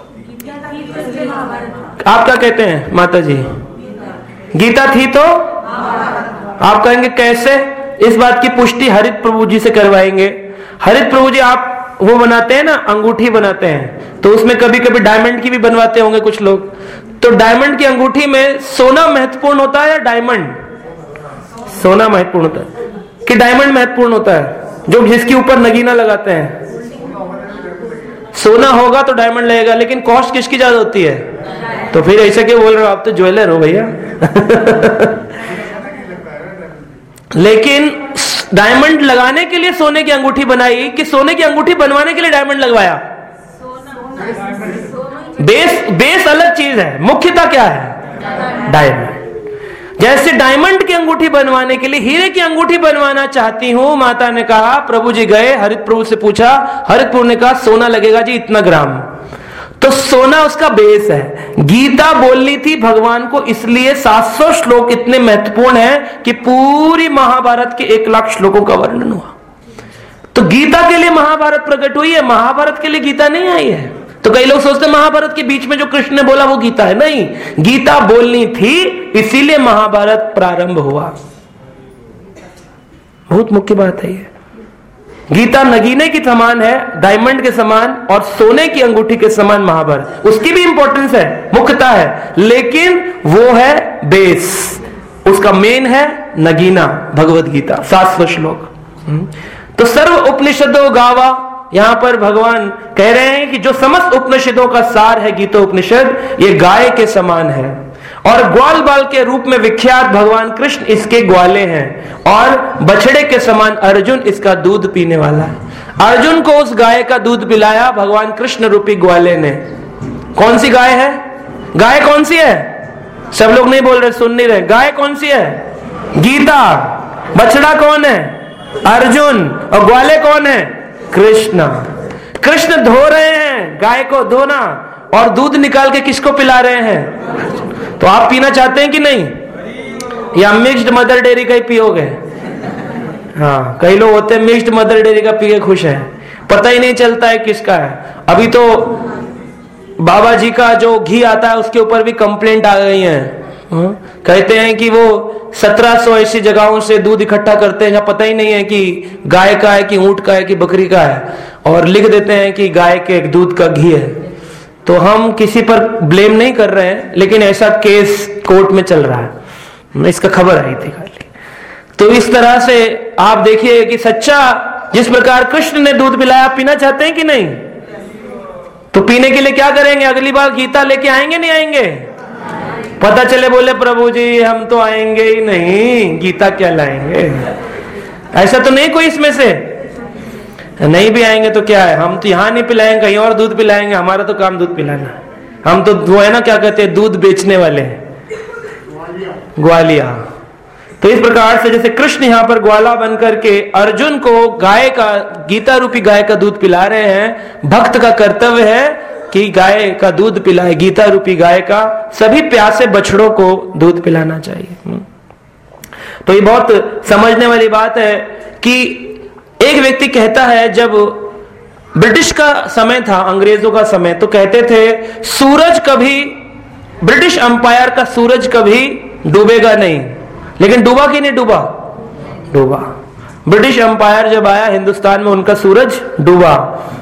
आप क्या कहते हैं माता जी? गीता थी तो आप कहेंगे कैसे? इस बात की पुष्टि हरित प्रभु जी से करवाएंगे। हरित प्रभु जी आप वो बनाते हैं ना, अंगूठी बनाते हैं, तो उसमें कभी कभी डायमंड की भी बनवाते होंगे कुछ लोग। तो डायमंड की अंगूठी में सोना महत्वपूर्ण होता है या डायमंड? सोना महत्वपूर्ण होता है कि डायमंड महत्वपूर्ण होता है? जो जिसके ऊपर नगीना लगाते हैं, सोना होगा तो डायमंड लगेगा, लेकिन कॉस्ट किसकी ज्यादा होती है? तो फिर ऐसे क्यों बोल रहे हो? आप तो ज्वेलर हो भैया। लेकिन डायमंड लगाने के लिए सोने की अंगूठी बनाई कि सोने की अंगूठी बनवाने के लिए डायमंड लगवाया? बेस अलग चीज है, मुख्यता क्या है? डायमंड। जैसे डायमंड की अंगूठी बनवाने के लिए हीरे की अंगूठी बनवाना चाहती हूं, माता ने कहा, प्रभु जी गए, हरित प्रभु से पूछा, हरित प्रभु ने कहा सोना लगेगा जी इतना ग्राम। तो सोना उसका बेस है। गीता बोलनी थी भगवान को, इसलिए 700 श्लोक इतने महत्वपूर्ण हैं कि पूरी महाभारत के 1 लाख श्लोकों का वर्णन हुआ। तो गीता के लिए महाभारत प्रकट हुई है, महाभारत के लिए गीता नहीं आई है। तो कई लोग सोचते महाभारत के बीच में जो कृष्ण ने बोला वो गीता है। नहीं, गीता बोलनी थी, इसीलिए महाभारत प्रारंभ हुआ। बहुत मुख्य बात है ये। गीता नगीने की समान है, डायमंड के समान और सोने की अंगूठी के समान महाभारत। उसकी भी इंपॉर्टेंस है, मुख्यता है, लेकिन वो है बेस, उसका मेन है नगीना, भगवत गीता 700 श्लोक। तो सर्व उपनिषदों गावा, यहां पर भगवान कह रहे हैं कि जो समस्त उपनिषदों का सार है गीतोपनिषद, ये गाय के समान है और ग्वाल बाल के रूप में विख्यात भगवान कृष्ण इसके ग्वाले हैं और बछड़े के समान अर्जुन इसका दूध पीने वाला है। अर्जुन को उस गाय का दूध पिलाया भगवान कृष्ण रूपी ग्वाले ने। कौन सी गाय है? गाय कौन सी है? सब लोग नहीं बोल रहे, सुन नहीं रहे। गाय कौन सी है? गीता। बछड़ा कौन है? अर्जुन। और ग्वाले कौन है? कृष्ण। कृष्ण धो रहे हैं गाय को, धोना, और दूध निकाल के किसको पिला रहे हैं? तो आप पीना चाहते हैं कि नहीं? या मिक्स्ड मदर डेयरी का ही पियोगे? हाँ, कई लोग होते हैं मिक्स्ड मदर डेयरी का पी के खुश है, पता ही नहीं चलता है किसका है। अभी तो बाबा जी का जो घी आता है उसके ऊपर भी कंप्लेंट आ गई है। कहते हैं कि वो 1700 ऐसी जगहों से दूध इकट्ठा करते हैं जहां पता ही नहीं है कि गाय का है कि ऊंट का है कि बकरी का है, और लिख देते हैं कि गाय के दूध का घी है। तो हम किसी पर ब्लेम नहीं कर रहे हैं, लेकिन ऐसा केस कोर्ट में चल रहा है, इसका खबर आई थी खाली। तो इस तरह से आप देखिए कि सच्चा जिस प्रकार कृष्ण ने दूध पिलाया, आप पीना चाहते हैं कि नहीं? तो पीने के लिए क्या करेंगे? अगली बार गीता लेके आएंगे नहीं आएंगे? पता चले बोले प्रभु जी हम तो आएंगे ही नहीं, गीता क्या लाएंगे? ऐसा तो नहीं कोई इसमें से? नहीं भी आएंगे तो क्या है, हम तो यहां नहीं पिलाएंगे, कहीं और दूध पिलाएंगे, हमारा तो काम दूध पिलाना। हम तो वो है ना, क्या कहते हैं, दूध बेचने वाले हैं, ग्वालिया। तो इस प्रकार से जैसे कृष्ण यहाँ पर ग्वाला बन करके अर्जुन को गाय का, गीता रूपी गाय का दूध पिला रहे हैं, भक्त का कर्तव्य है कि गाय का दूध पिलाए, गीता रूपी गाय का सभी प्यासे बछड़ों को दूध पिलाना चाहिए। तो ये बहुत समझने वाली बात है कि एक व्यक्ति कहता है, जब ब्रिटिश का समय था, अंग्रेजों का समय, तो कहते थे सूरज कभी, ब्रिटिश अंपायर का सूरज कभी डूबेगा नहीं। लेकिन डूबा कि नहीं डूबा? डूबा। ब्रिटिश अंपायर जब आया हिंदुस्तान में, उनका सूरज डूबा।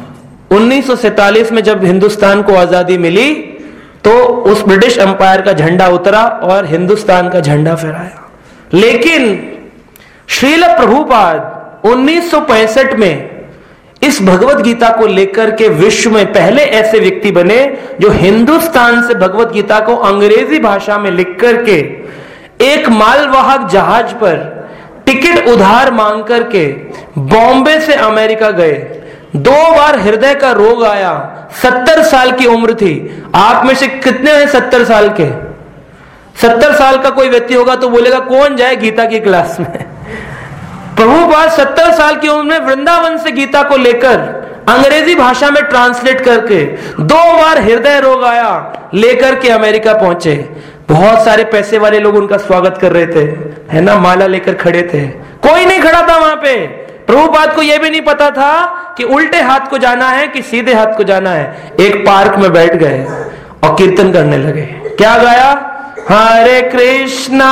1947 में जब हिंदुस्तान को आजादी मिली तो उस ब्रिटिश अंपायर का झंडा उतरा और हिंदुस्तान का झंडा फहराया। लेकिन श्रील प्रभुपाद 1965 में इस भगवत गीता को लेकर के विश्व में पहले ऐसे व्यक्ति बने जो हिंदुस्तान से भगवत गीता को अंग्रेजी भाषा में लिख करके एक मालवाहक जहाज पर टिकट उधार मांग करके बॉम्बे से अमेरिका गए। 2 बार हृदय का रोग आया, 70 साल की उम्र थी। आप में से कितने हैं 70 साल के? 70 साल का कोई व्यक्ति होगा तो बोलेगा कौन जाए गीता की क्लास में। प्रभुपाद 70 साल की उम्र में वृंदावन से गीता को लेकर अंग्रेजी भाषा में ट्रांसलेट करके 2 बार हृदय रोग आया लेकर के अमेरिका पहुंचे। बहुत सारे पैसे वाले लोग उनका स्वागत कर रहे थे, है ना, माला लेकर खड़े थे। कोई नहीं खड़ा था वहां पे। प्रभुपाद को यह भी नहीं पता था कि उल्टे हाथ को जाना है कि सीधे हाथ को जाना है। एक पार्क में बैठ गए और कीर्तन करने लगे। क्या गाया? हरे कृष्णा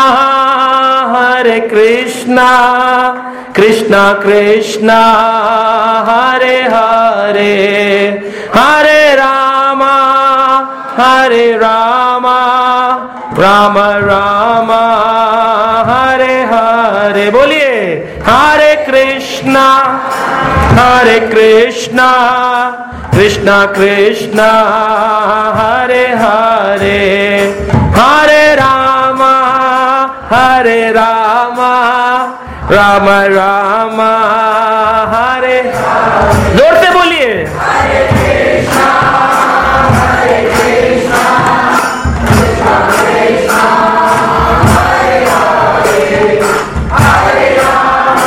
कृष्णा कृष्णा हरे हरे, हरे रामा राम राम हरे हरे। बोलिए हरे कृष्णा कृष्णा कृष्णा हरे हरे, हरे राम राम राम हरे। जोर से बोलिए हरे कृष्णा कृष्णा कृष्णा हरे हरे, हरे राम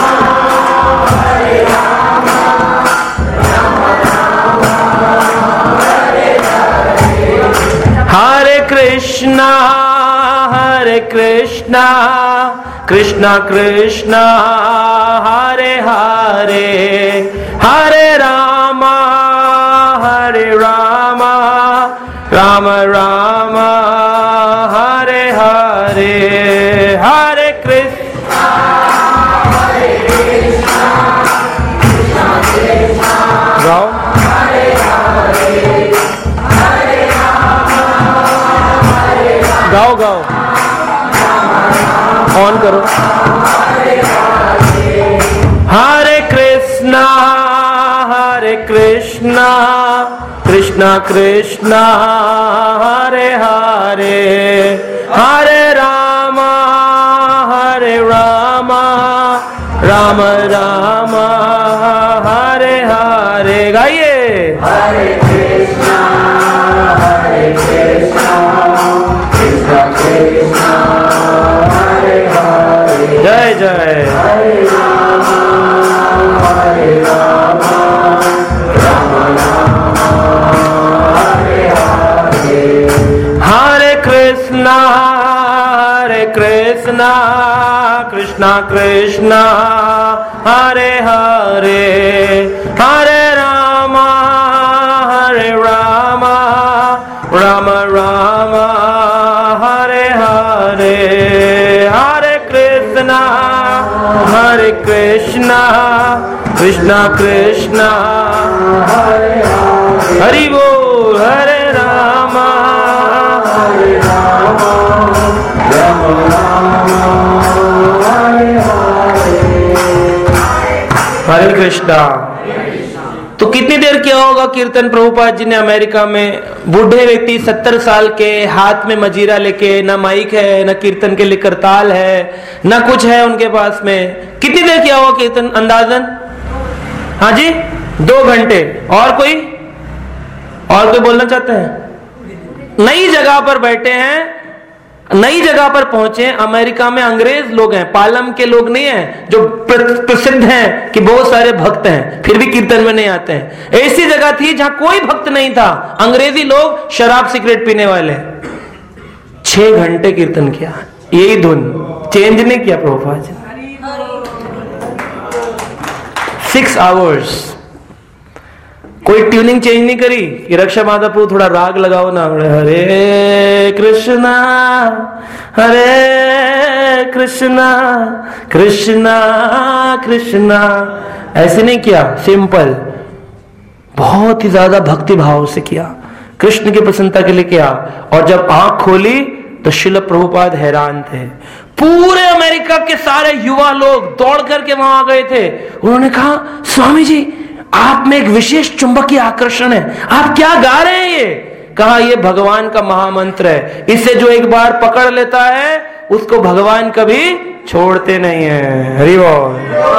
राम हरे हरे। हरे कृष्णा कृष्णा कृष्णा हरे हरे, हरे राम राम राम हरे हरे, हरे कृष्णा हरे कृष्णा, कृष्णा कृष्णा गाओ हरे हरे, हरे राम हरे राम, गाओ गाओ ऑन करो, हरे कृष्णा कृष्णा कृष्णा हरे हरे, हरे राम राम राम हरे हरे। गाइए हरे कृष्णा कृष्णा कृष्णा हरे हरे, जय जय हरे राम राम राम हरे हरे, हरे कृष्णा कृष्णा कृष्णा हरे हरे, हरे राम राम राम हरे हरे, हरे कृष्णा कृष्णा कृष्णा हरे हरे, हरि बोल, हरे राम राम राम हरे हरे, हरे कृष्णा। तो कितनी देर किया होगा कीर्तन प्रभुपाद जी ने अमेरिका में? बूढ़े व्यक्ति 70 साल के, हाथ में मजीरा लेके, ना माइक है, ना कीर्तन के लिए करताल है, ना कुछ है उनके पास में। कितनी देर किया होगा कीर्तन अंदाजन? हाँ जी 2 घंटे। और कोई बोलना चाहते हैं? नई जगह पर बैठे हैं, नई जगह पर पहुंचे। अमेरिका में अंग्रेज लोग हैं, पालम के लोग नहीं हैं जो प्रसिद्ध हैं कि बहुत सारे भक्त हैं फिर भी कीर्तन में नहीं आते हैं। ऐसी जगह थी जहां कोई भक्त नहीं था, अंग्रेजी लोग, शराब सिगरेट पीने वाले। 6 घंटे कीर्तन किया, यही धुन, चेंज नहीं किया प्रभुपाद जी। 6 आवर्स, कोई ट्यूनिंग चेंज नहीं करी कि रक्षा माधवपुर थोड़ा राग लगाओ ना, हरे कृष्णा कृष्णा कृष्णा, ऐसे नहीं किया। सिंपल, बहुत ही ज्यादा भक्ति भाव से किया, कृष्ण की प्रसन्नता के लिए किया। और जब आंख खोली तो श्रील प्रभुपाद हैरान थे। पूरे अमेरिका के सारे युवा लोग दौड़ करके वहां आ गए थे। उन्होंने कहा, स्वामी जी आप में एक विशेष चुंबकीय आकर्षण है, आप क्या गा रहे हैं? ये कहा, ये भगवान का महामंत्र है, इसे जो एक बार पकड़ लेता है उसको भगवान कभी छोड़ते नहीं है। हरि बोल।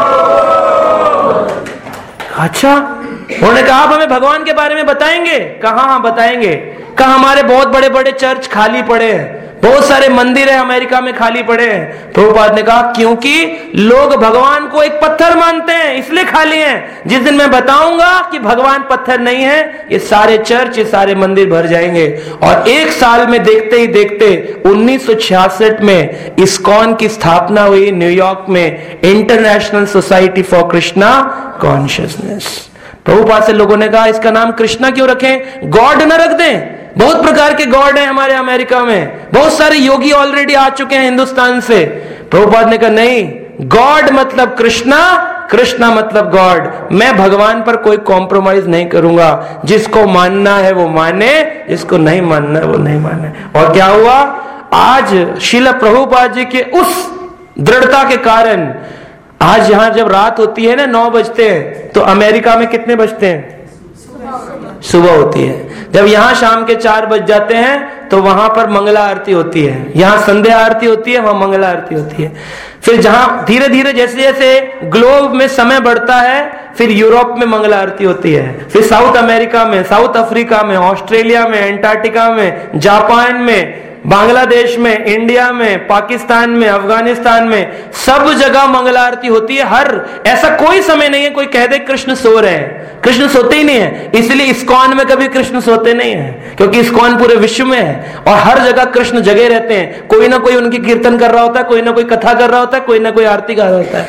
अच्छा, उन्होंने कहा आप हमें भगवान के बारे में बताएंगे? कहा हाँ बताएंगे। कहा हमारे बहुत बड़े बड़े चर्च खाली पड़े हैं, बहुत सारे मंदिर है अमेरिका में खाली पड़े हैं। प्रभुपाद ने कहा क्योंकि लोग भगवान को एक पत्थर मानते हैं इसलिए खाली हैं। जिस दिन मैं बताऊंगा कि भगवान पत्थर नहीं है, ये सारे चर्च, ये सारे मंदिर भर जाएंगे। और 1 साल में देखते ही देखते 1966 में इस्कॉन की स्थापना हुई न्यूयॉर्क में, international society for Krishna consciousness. Prabhupada से लोगों ने कहा इसका नाम कृष्णा क्यों रखें, गॉड न रख दें? बहुत प्रकार के गॉड हैं हमारे अमेरिका में, बहुत सारे योगी ऑलरेडी आ चुके हैं हिंदुस्तान से। प्रभुपाद ने कहा नहीं, गॉड मतलब कृष्णा, कृष्णा मतलब गॉड। मैं भगवान पर कोई कॉम्प्रोमाइज नहीं करूंगा, जिसको मानना है वो माने, जिसको नहीं मानना है वो नहीं माने। और क्या हुआ, आज श्रील प्रभुपाद जी के उस दृढ़ता के कारण आज यहां जब रात होती है ना 9 बजते हैं, तो अमेरिका में कितने बजते हैं? सुबह होती है। जब यहाँ शाम के 4 बज जाते हैं तो वहां पर मंगला आरती होती है। यहाँ संध्या आरती होती है, वहां मंगला आरती होती है। फिर जहां धीरे धीरे जैसे जैसे ग्लोब में समय बढ़ता है, फिर यूरोप में मंगला आरती होती है, फिर साउथ अमेरिका में, साउथ अफ्रीका में, ऑस्ट्रेलिया में, एंटार्क्टिका में, जापान में, बांग्लादेश में, इंडिया में, पाकिस्तान में, अफगानिस्तान में, सब जगह मंगला आरती होती है। हर ऐसा कोई समय नहीं है कोई कह दे कृष्ण सो रहे हैं, कृष्ण सोते ही नहीं है। इसलिए इस्कॉन में कभी कृष्ण सोते नहीं है, क्योंकि इस्कॉन पूरे विश्व में है और हर जगह कृष्ण जगे रहते हैं। कोई ना कोई उनकी कीर्तन कर रहा होता है, कोई ना कोई कथा कर रहा होता है, कोई ना कोई आरती कर रहा होता है।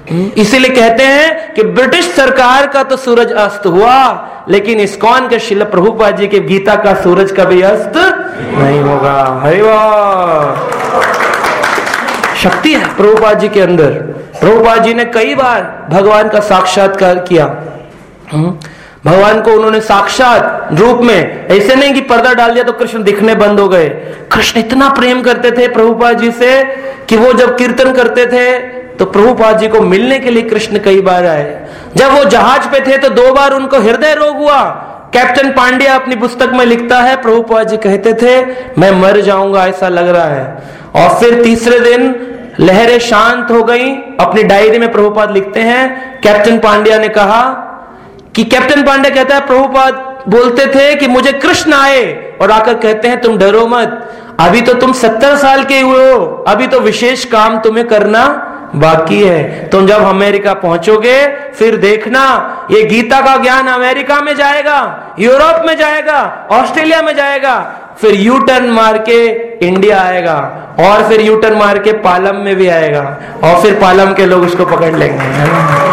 इसीलिए कहते हैं कि ब्रिटिश सरकार का तो सूरज अस्त हुआ, लेकिन इस्कॉन के श्रील प्रभुपाद जी के गीता का सूरज कभी अस्त नहीं होगा। हरि बोल। शक्ति है प्रभुपाद जी के अंदर। प्रभुपाद जी ने कई बार भगवान का साक्षात्कार किया। भगवान को उन्होंने साक्षात रूप में, ऐसे नहीं कि पर्दा डाल दिया तो कृष्ण दिखने बंद हो गए। कृष्ण इतना प्रेम करते थे प्रभुपाद जी से कि वो जब कीर्तन करते थे तो प्रभुपाद जी को मिलने के लिए कृष्ण कई बार आए। जब वो जहाज पे थे तो 2 बार उनको हृदय रोग हुआ। कैप्टन पांड्या अपनी पुस्तक में लिखता है, प्रभुपाद जी कहते थे मैं मर जाऊंगा ऐसा लग रहा है। और फिर तीसरे दिन लहरें शांत हो गई। अपनी डायरी में प्रभुपाद लिखते हैं, कैप्टन पांड्या ने कहा कि कैप्टन पांड्या कहता है प्रभुपाद बोलते थे कि मुझे कृष्ण आए और आकर कहते हैं तुम डरो मत, अभी तो तुम 70 साल के हुए हो, अभी तो विशेष काम तुम्हें करना बाकी है। तुम जब अमेरिका पहुंचोगे फिर देखना ये गीता का ज्ञान अमेरिका में जाएगा, यूरोप में जाएगा, ऑस्ट्रेलिया में जाएगा, फिर यू टर्न मार के इंडिया आएगा और फिर यू टर्न मार के पालम में भी आएगा और फिर पालम के लोग उसको पकड़ लेंगे।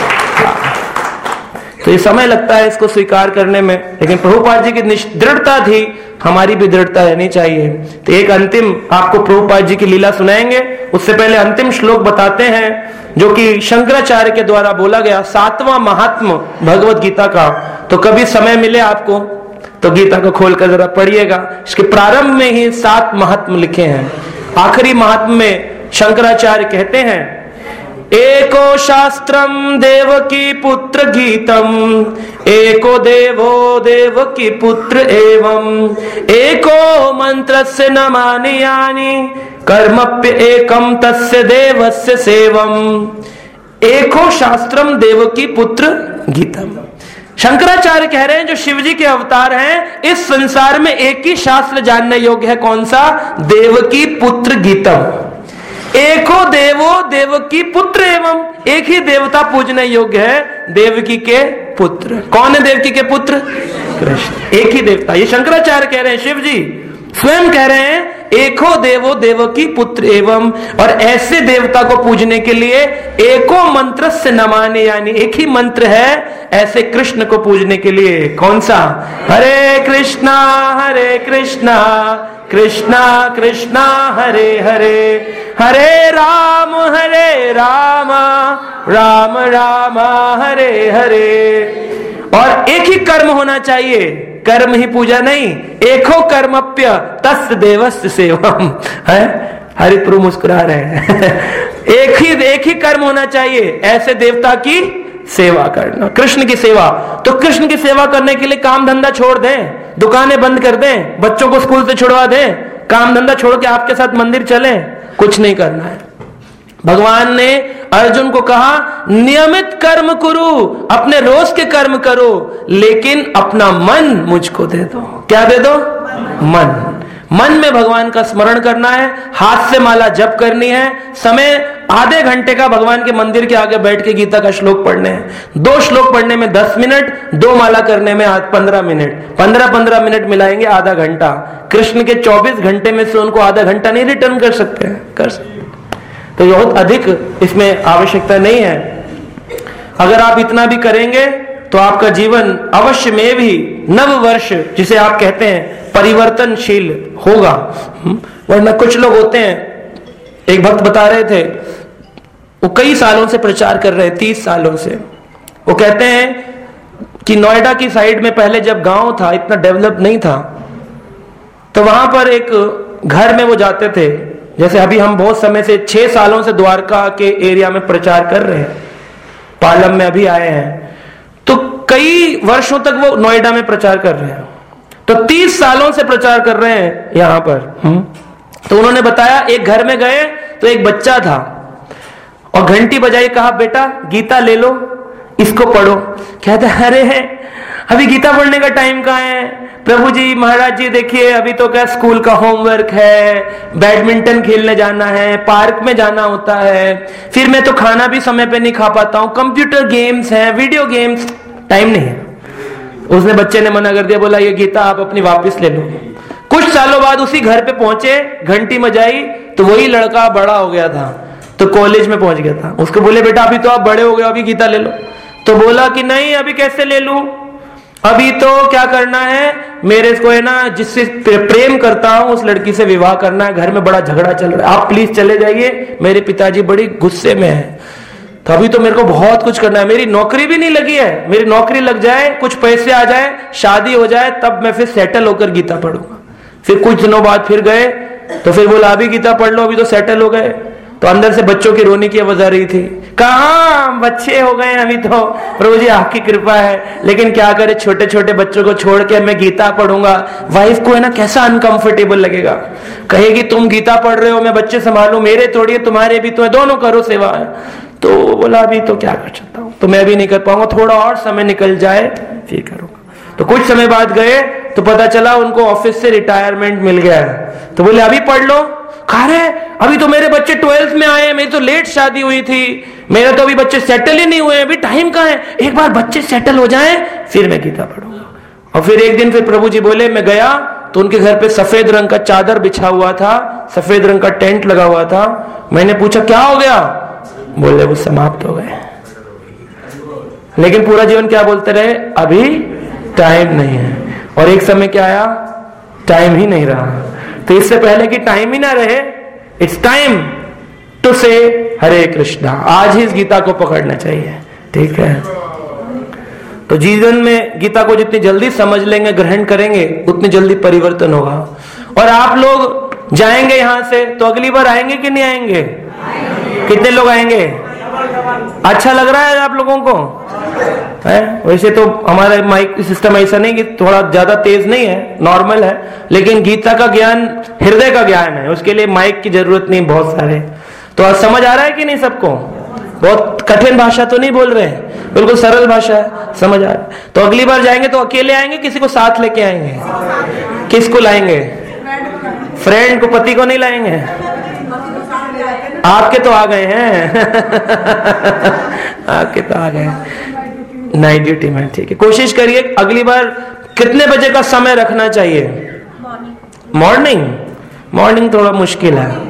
तो ये समय लगता है इसको स्वीकार करने में, लेकिन प्रभुपाद जी की दृढ़ता थी, हमारी भी दृढ़ता रहनी चाहिए। तो एक अंतिम आपको प्रभुपाद जी की लीला सुनाएंगे। उससे पहले अंतिम श्लोक बताते हैं जो कि शंकराचार्य के द्वारा बोला गया, 7वां महात्म भगवत गीता का। तो कभी समय मिले आपको तो गीता को खोलकर जरा पढ़िएगा। इसके प्रारंभ में ही 7 महात्म लिखे हैं। आखिरी महात्म में शंकराचार्य कहते हैं, एको शास्त्रम देवकी पुत्र गीतम, एको देवो देवकी पुत्र एवं, एको मंत्रस्य न मानियानि, कर्मप्य एकम तस्य देवस्य सेवम। एको शास्त्रम देवकी पुत्र गीतम। शंकराचार्य कह रहे हैं जो शिव जी के अवतार हैं, इस संसार में एक ही शास्त्र जानने योग्य है, कौन सा? देवकी पुत्र गीतम। एको देवो देवकी पुत्र एवं, एक ही देवता पूजने योग्य है, देवकी के पुत्र। कौन है देवकी के पुत्र? कृष्ण। एक ही देवता। ये शंकराचार्य कह रहे हैं, शिव जी स्वयं कह रहे हैं एको देवो देवकी पुत्र एवं। और ऐसे देवता को पूजने के लिए एको मंत्र से नमाने, यानी एक ही मंत्र है ऐसे कृष्ण को पूजने के लिए। कौन सा? हरे कृष्णा कृष्णा कृष्णा हरे हरे, हरे राम राम राम हरे हरे। और एक ही कर्म होना चाहिए, कर्म ही पूजा नहीं, एको कर्मप्य तस्य देवस्य सेवम। है हरिप्रभु मुस्कुरा रहे हैं। एक ही कर्म होना चाहिए, ऐसे देवता की सेवा करना, कृष्ण की सेवा। तो कृष्ण की सेवा करने के लिए काम धंधा छोड़ दें, दुकानें बंद कर दें, बच्चों को स्कूल से छुड़वा दें, काम धंधा छोड़ के आपके साथ मंदिर चलें, कुछ नहीं करना है। भगवान ने अर्जुन को कहा नियमित कर्म करो, अपने रोज के कर्म करो, लेकिन अपना मन मुझको दे दो। क्या दे दो? मन में भगवान का स्मरण करना है, हाथ से माला जप करनी है, समय आधे घंटे का भगवान के मंदिर के आगे बैठ के गीता का श्लोक पढ़ने हैं। 2 श्लोक पढ़ने में 10 मिनट, 2 माला करने में 15 मिनट, 15 मिनट मिलाएंगे आधा घंटा। कृष्ण के 24 घंटे में से उनको आधा घंटा नहीं रिटर्न कर सकते हैं, कर सकते। तो बहुत अधिक इसमें आवश्यकता नहीं है। अगर आप इतना भी करेंगे तो आपका जीवन अवश्य में भी नव वर्ष जिसे आप कहते हैं परिवर्तनशील होगा। वरना कुछ लोग होते हैं, एक भक्त बता रहे थे, वो कई सालों से प्रचार कर रहे हैं, 30 सालों से। वो कहते हैं कि नोएडा की साइड में पहले जब गांव था, इतना डेवलप नहीं था, तो वहां पर एक घर में वो जाते थे। जैसे अभी हम बहुत समय से 6 सालों से द्वारका के एरिया में प्रचार कर रहे हैं, पालम में अभी आए हैं, तो कई वर्षों तक वो नोएडा में प्रचार कर रहे हैं। तो 30 सालों से प्रचार कर रहे हैं यहां पर। तो उन्होंने बताया एक घर में गए तो एक बच्चा था और घंटी बजाई, कहा बेटा गीता ले लो, इसको पढ़ो। कहता है अरे अभी गीता पढ़ने का टाइम कहाँ है प्रभु जी, महाराज जी देखिए अभी तो क्या स्कूल का होमवर्क है, बैडमिंटन खेलने जाना है, पार्क में जाना होता है, फिर मैं तो खाना भी समय पे नहीं खा पाता हूँ, कंप्यूटर गेम्स हैं, वीडियो गेम्स, टाइम नहीं है। उसने बच्चे ने मना कर दिया, बोला ये गीता आप अपनी वापस ले लो। कुछ सालों बाद उसी घर पे पहुंचे, घंटी बजाई तो वही लड़का बड़ा हो गया था। तो कॉलेज में पहुंच गया था। उसको बोले बेटा अभी तो आप बड़े हो गए, अभी गीता ले लो। तो बोला कि नहीं अभी कैसे ले लूं, अभी तो क्या करना है, मेरे को है ना जिससे प्रेम करता हूं उस लड़की से विवाह करना है, घर में बड़ा झगड़ा चल रहा है, आप प्लीज चले जाइए, मेरे पिताजी बड़ी गुस्से में है। तो अभी तो मेरे को बहुत कुछ करना है, मेरी नौकरी भी नहीं लगी है, मेरी नौकरी लग जाए, कुछ पैसे आ जाए, शादी हो जाए, तब मैं फिर सेटल होकर गीता पढ़ूंगा। फिर कुछ दिनों बाद फिर गए तो फिर बोला अभी गीता पढ़ लो, अभी तो सेटल हो गए। तो अंदर से बच्चों की रोने की आवाज आ रही थी, कहाँ बच्चे हो गए अभी तो, प्रभु जी आपकी कृपा है, लेकिन क्या करे छोटे छोटे बच्चों को छोड़ के मैं गीता पढ़ूंगा। वाइफ को है ना कैसा अनकंफर्टेबल लगेगा, कहेगी तुम गीता पढ़ रहे हो मैं बच्चे संभालू, मेरे थोड़ी तुम्हारे भी तो है, दोनों करो सेवा। तो बोला अभी तो क्या कर सकता हूँ, तो मैं भी नहीं कर पाऊंगा, थोड़ा और समय निकल जाए फिर करूंगा। तो कुछ समय बाद गए तो पता चला उनको ऑफिस से रिटायरमेंट मिल गया है। तो बोले अभी पढ़ लो, कहा रहे अभी तो मेरे बच्चे 12th में आए, मेरी तो लेट शादी हुई थी, मेरे तो अभी बच्चे सेटल ही नहीं हुए, अभी टाइम कहाँ है, एक बार बच्चे सेटल हो जाएं फिर मैं गीता पढ़ूंगा। और फिर एक दिन फिर प्रभु जी बोले, मैं गया तो उनके घर पे सफेद रंग का चादर बिछा हुआ था, सफेद रंग का टेंट लगा हुआ था। मैंने पूछा क्या हो गया, बोले वो समाप्त हो गए। लेकिन पूरा जीवन क्या बोलते रहे, अभी टाइम नहीं है। और एक समय क्या आया, टाइम ही नहीं रहा। तो इससे पहले कि टाइम ही ना रहे, इट्स टाइम टू से हरे कृष्णा, आज ही इस गीता को पकड़ना चाहिए, ठीक है। तो जीवन में गीता को जितनी जल्दी समझ लेंगे, ग्रहण करेंगे, उतनी जल्दी परिवर्तन होगा। और आप लोग जाएंगे यहां से तो अगली बार आएंगे कि नहीं आएंगे, कितने लोग आएंगे, अच्छा लग रहा है आप लोगों को है? वैसे तो हमारा माइक सिस्टम ऐसा नहीं कि थोड़ा ज्यादा तेज नहीं है, नॉर्मल है, लेकिन गीता का ज्ञान हृदय का ज्ञान है, उसके लिए माइक की जरूरत नहीं, बहुत सारे। तो आज समझ आ रहा है कि नहीं सबको, बहुत कठिन भाषा तो नहीं बोल रहे हैं, बिल्कुल सरल भाषा है, समझ आ रहा है। तो अगली बार जाएंगे तो अकेले आएंगे, किसी को साथ लेके आएंगे, किसको लाएंगे, फ्रेंड को, पति को नहीं लाएंगे, आपके तो आ गए हैं आपके तो आ गए नाइट ड्यूटी में, ठीक है। कोशिश करिए अगली बार कितने बजे का समय रखना चाहिए, मॉर्निंग, मॉर्निंग थोड़ा मुश्किल है,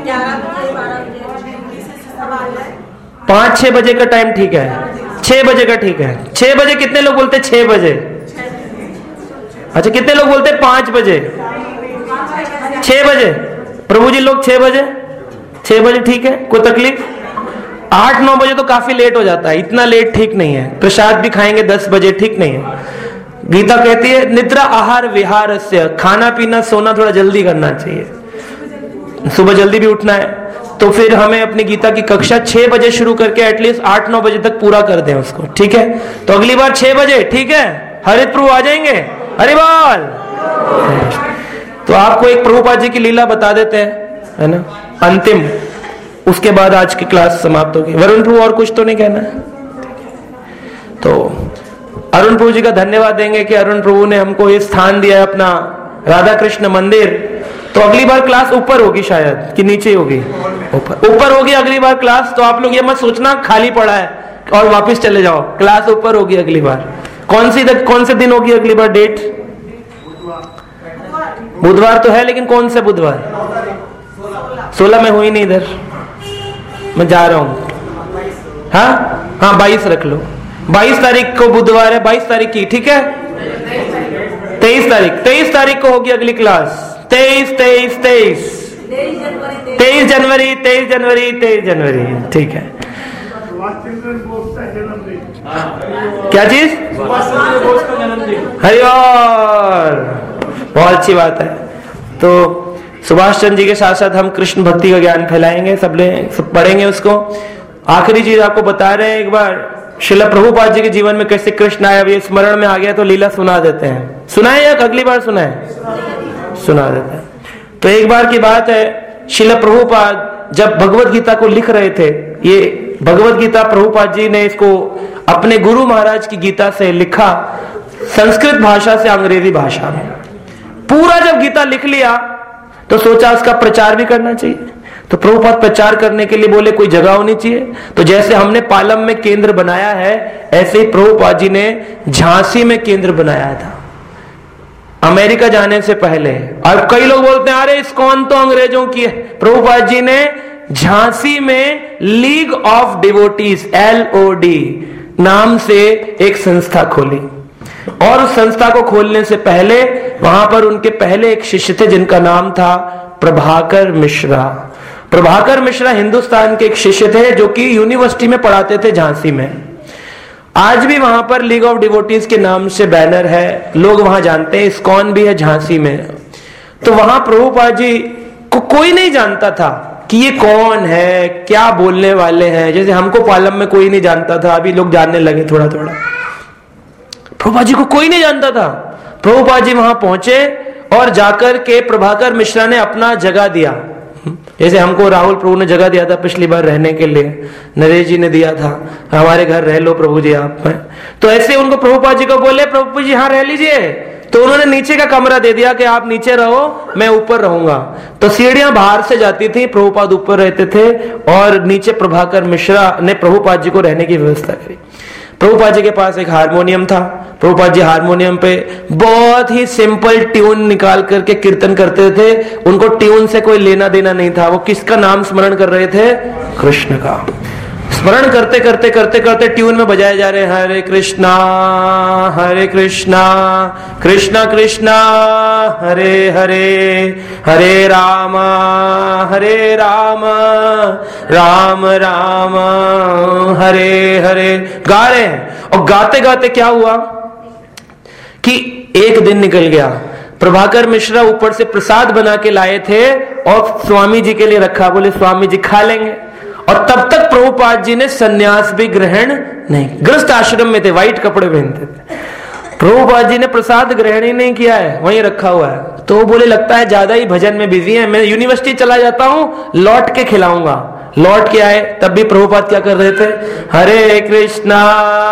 5-6 बजे का टाइम ठीक है, 6 बजे का ठीक है। 6 बजे कितने लोग बोलते 6 बजे, अच्छा कितने लोग बोलते 5 बजे, 6 बजे, प्रभु जी लोग 6 बजे, 6 बजे ठीक है, कोई तकलीफ। 8-9 बजे तो काफी लेट हो जाता है, इतना लेट ठीक नहीं है। प्रसाद भी खाएंगे 10 बजे, ठीक नहीं है। गीता कहती है निद्रा आहार विहारस्य, खाना पीना सोना थोड़ा जल्दी करना चाहिए, सुबह जल्दी भी उठना है। तो फिर हमें अपनी गीता की कक्षा 6 बजे शुरू करके एटलीस्ट 8-9 बजे तक पूरा कर दें उसको, ठीक है। तो अगली बार 6 बजे, ठीक है, हरित प्रभु आ जाएंगे, हरि बोल। तो आपको एक प्रभुपाद जी की लीला बता देते हैं, है ना, अंतिम, उसके बाद आज की क्लास समाप्त होगी। वरुण प्रभु और कुछ तो नहीं कहना है, तो अरुण प्रभु जी का धन्यवाद देंगे कि अरुण प्रभु ने हमको ये स्थान दिया है अपना राधा कृष्ण मंदिर। तो अगली बार क्लास ऊपर होगी शायद कि नीचे होगी, ऊपर होगी अगली बार क्लास। तो आप लोग ये मत सोचना खाली पड़ा है और वापस चले जाओ, क्लास ऊपर होगी अगली बार। कौन से दिन होगी अगली बार, डेट बुधवार तो है, लेकिन कौन से बुधवार, 16 में हुई नहीं, इधर मैं जा रहा हूं, हाँ 22 रख लो, 22 तारीख को बुधवार है, 22 तारीख की, ठीक है। 23 तारीख को होगी अगली क्लास, 23 जनवरी, ठीक है। क्या चीज, हरि बोल, बहुत अच्छी बात है। तो सुभाष चंद्र जी के साथ साथ हम कृष्ण भक्ति का ज्ञान फैलाएंगे, सब पढ़ेंगे उसको। आखिरी चीज आपको बता रहे हैं, एक बार श्रील प्रभुपाद जी के जीवन में कैसे कृष्ण आया, ये स्मरण में आ गया तो लीला सुना देते हैं। सुनाए या अगली बार सुनाए, सुना देते हैं। तो एक बार की बात है, श्रील प्रभुपाद जब भगवत गीता को लिख रहे थे, ये भगवत गीता प्रभुपाद जी ने इसको अपने गुरु महाराज की गीता से लिखा, संस्कृत भाषा से अंग्रेजी भाषा में। पूरा जब गीता लिख लिया तो सोचा उसका प्रचार भी करना चाहिए। तो प्रभुपाद प्रचार करने के लिए बोले कोई जगह होनी चाहिए। तो जैसे हमने पालम में केंद्र बनाया है, ऐसे ही प्रभुपाद जी ने झांसी में केंद्र बनाया था अमेरिका जाने से पहले। और कई लोग बोलते हैं अरे इस्कॉन तो अंग्रेजों की है, प्रभुपाद जी ने झांसी में लीग ऑफ डिवोटीज LOD नाम से एक संस्था खोली, और उस संस्था को खोलने से पहले वहां पर उनके पहले एक शिष्य थे जिनका नाम था प्रभाकर मिश्रा। प्रभाकर मिश्रा हिंदुस्तान के एक शिष्य थे जो कि यूनिवर्सिटी में पढ़ाते थे झांसी में। आज भी वहां पर लीग ऑफ डिवोटीज के नाम से बैनर है, लोग वहां जानते हैं। इस्कॉन भी है झांसी में। तो वहां प्रभुपाद जी को कोई नहीं जानता था कि ये कौन है, क्या बोलने वाले हैं। जैसे हमको पालम में कोई नहीं जानता था, अभी लोग जानने लगे थोड़ा थोड़ा। प्रभुपाद जी को कोई नहीं जानता था। प्रभुपाद जी वहां पहुंचे और जाकर के प्रभाकर मिश्रा ने अपना जगह दिया। जैसे हमको राहुल प्रभु ने जगह दिया था पिछली बार रहने के लिए, नरेश जी ने दिया था हमारे घर रह लो प्रभु जी आप में, तो ऐसे उनको प्रभुपाद जी को बोले प्रभु जी यहाँ रह लीजिए। तो उन्होंने नीचे का कमरा दे दिया कि आप नीचे रहो, मैं ऊपर रहूंगा। तो सीढ़ियां बाहर से जाती थी, प्रभुपाद ऊपर रहते थे और नीचे प्रभाकर मिश्रा ने प्रभुपाद जी को रहने की व्यवस्था करी। प्रभुपाद जी के पास एक हारमोनियम था। प्रभुपाद जी हारमोनियम पे बहुत ही सिंपल ट्यून निकाल करके कीर्तन करते थे। उनको ट्यून से कोई लेना देना नहीं था। वो किसका नाम स्मरण कर रहे थे? कृष्ण का। स्मरण करते करते करते करते ट्यून में बजाए जा रहे हरे कृष्णा कृष्णा कृष्णा हरे हरे, हरे राम राम राम हरे हरे गा रहे हैं। और गाते गाते क्या हुआ कि एक दिन निकल गया। प्रभाकर मिश्रा ऊपर से प्रसाद बना के लाए थे और स्वामी जी के लिए रखा। बोले स्वामी जी खा लेंगे। और तब तक प्रभुपाद जी ने सन्यास भी ग्रहण नहीं, गृहस्थ आश्रम में थे, व्हाइट कपड़े पहनते थे। प्रभुपाद जी ने प्रसाद ग्रहण ही नहीं किया है, वहीं रखा हुआ है। तो बोले लगता है ज्यादा ही भजन में बिजी है, मैं यूनिवर्सिटी चला जाता हूं, लौट के खिलाऊंगा। लौट के आए तब भी प्रभुपाद क्या कर रहे थे? हरे कृष्णा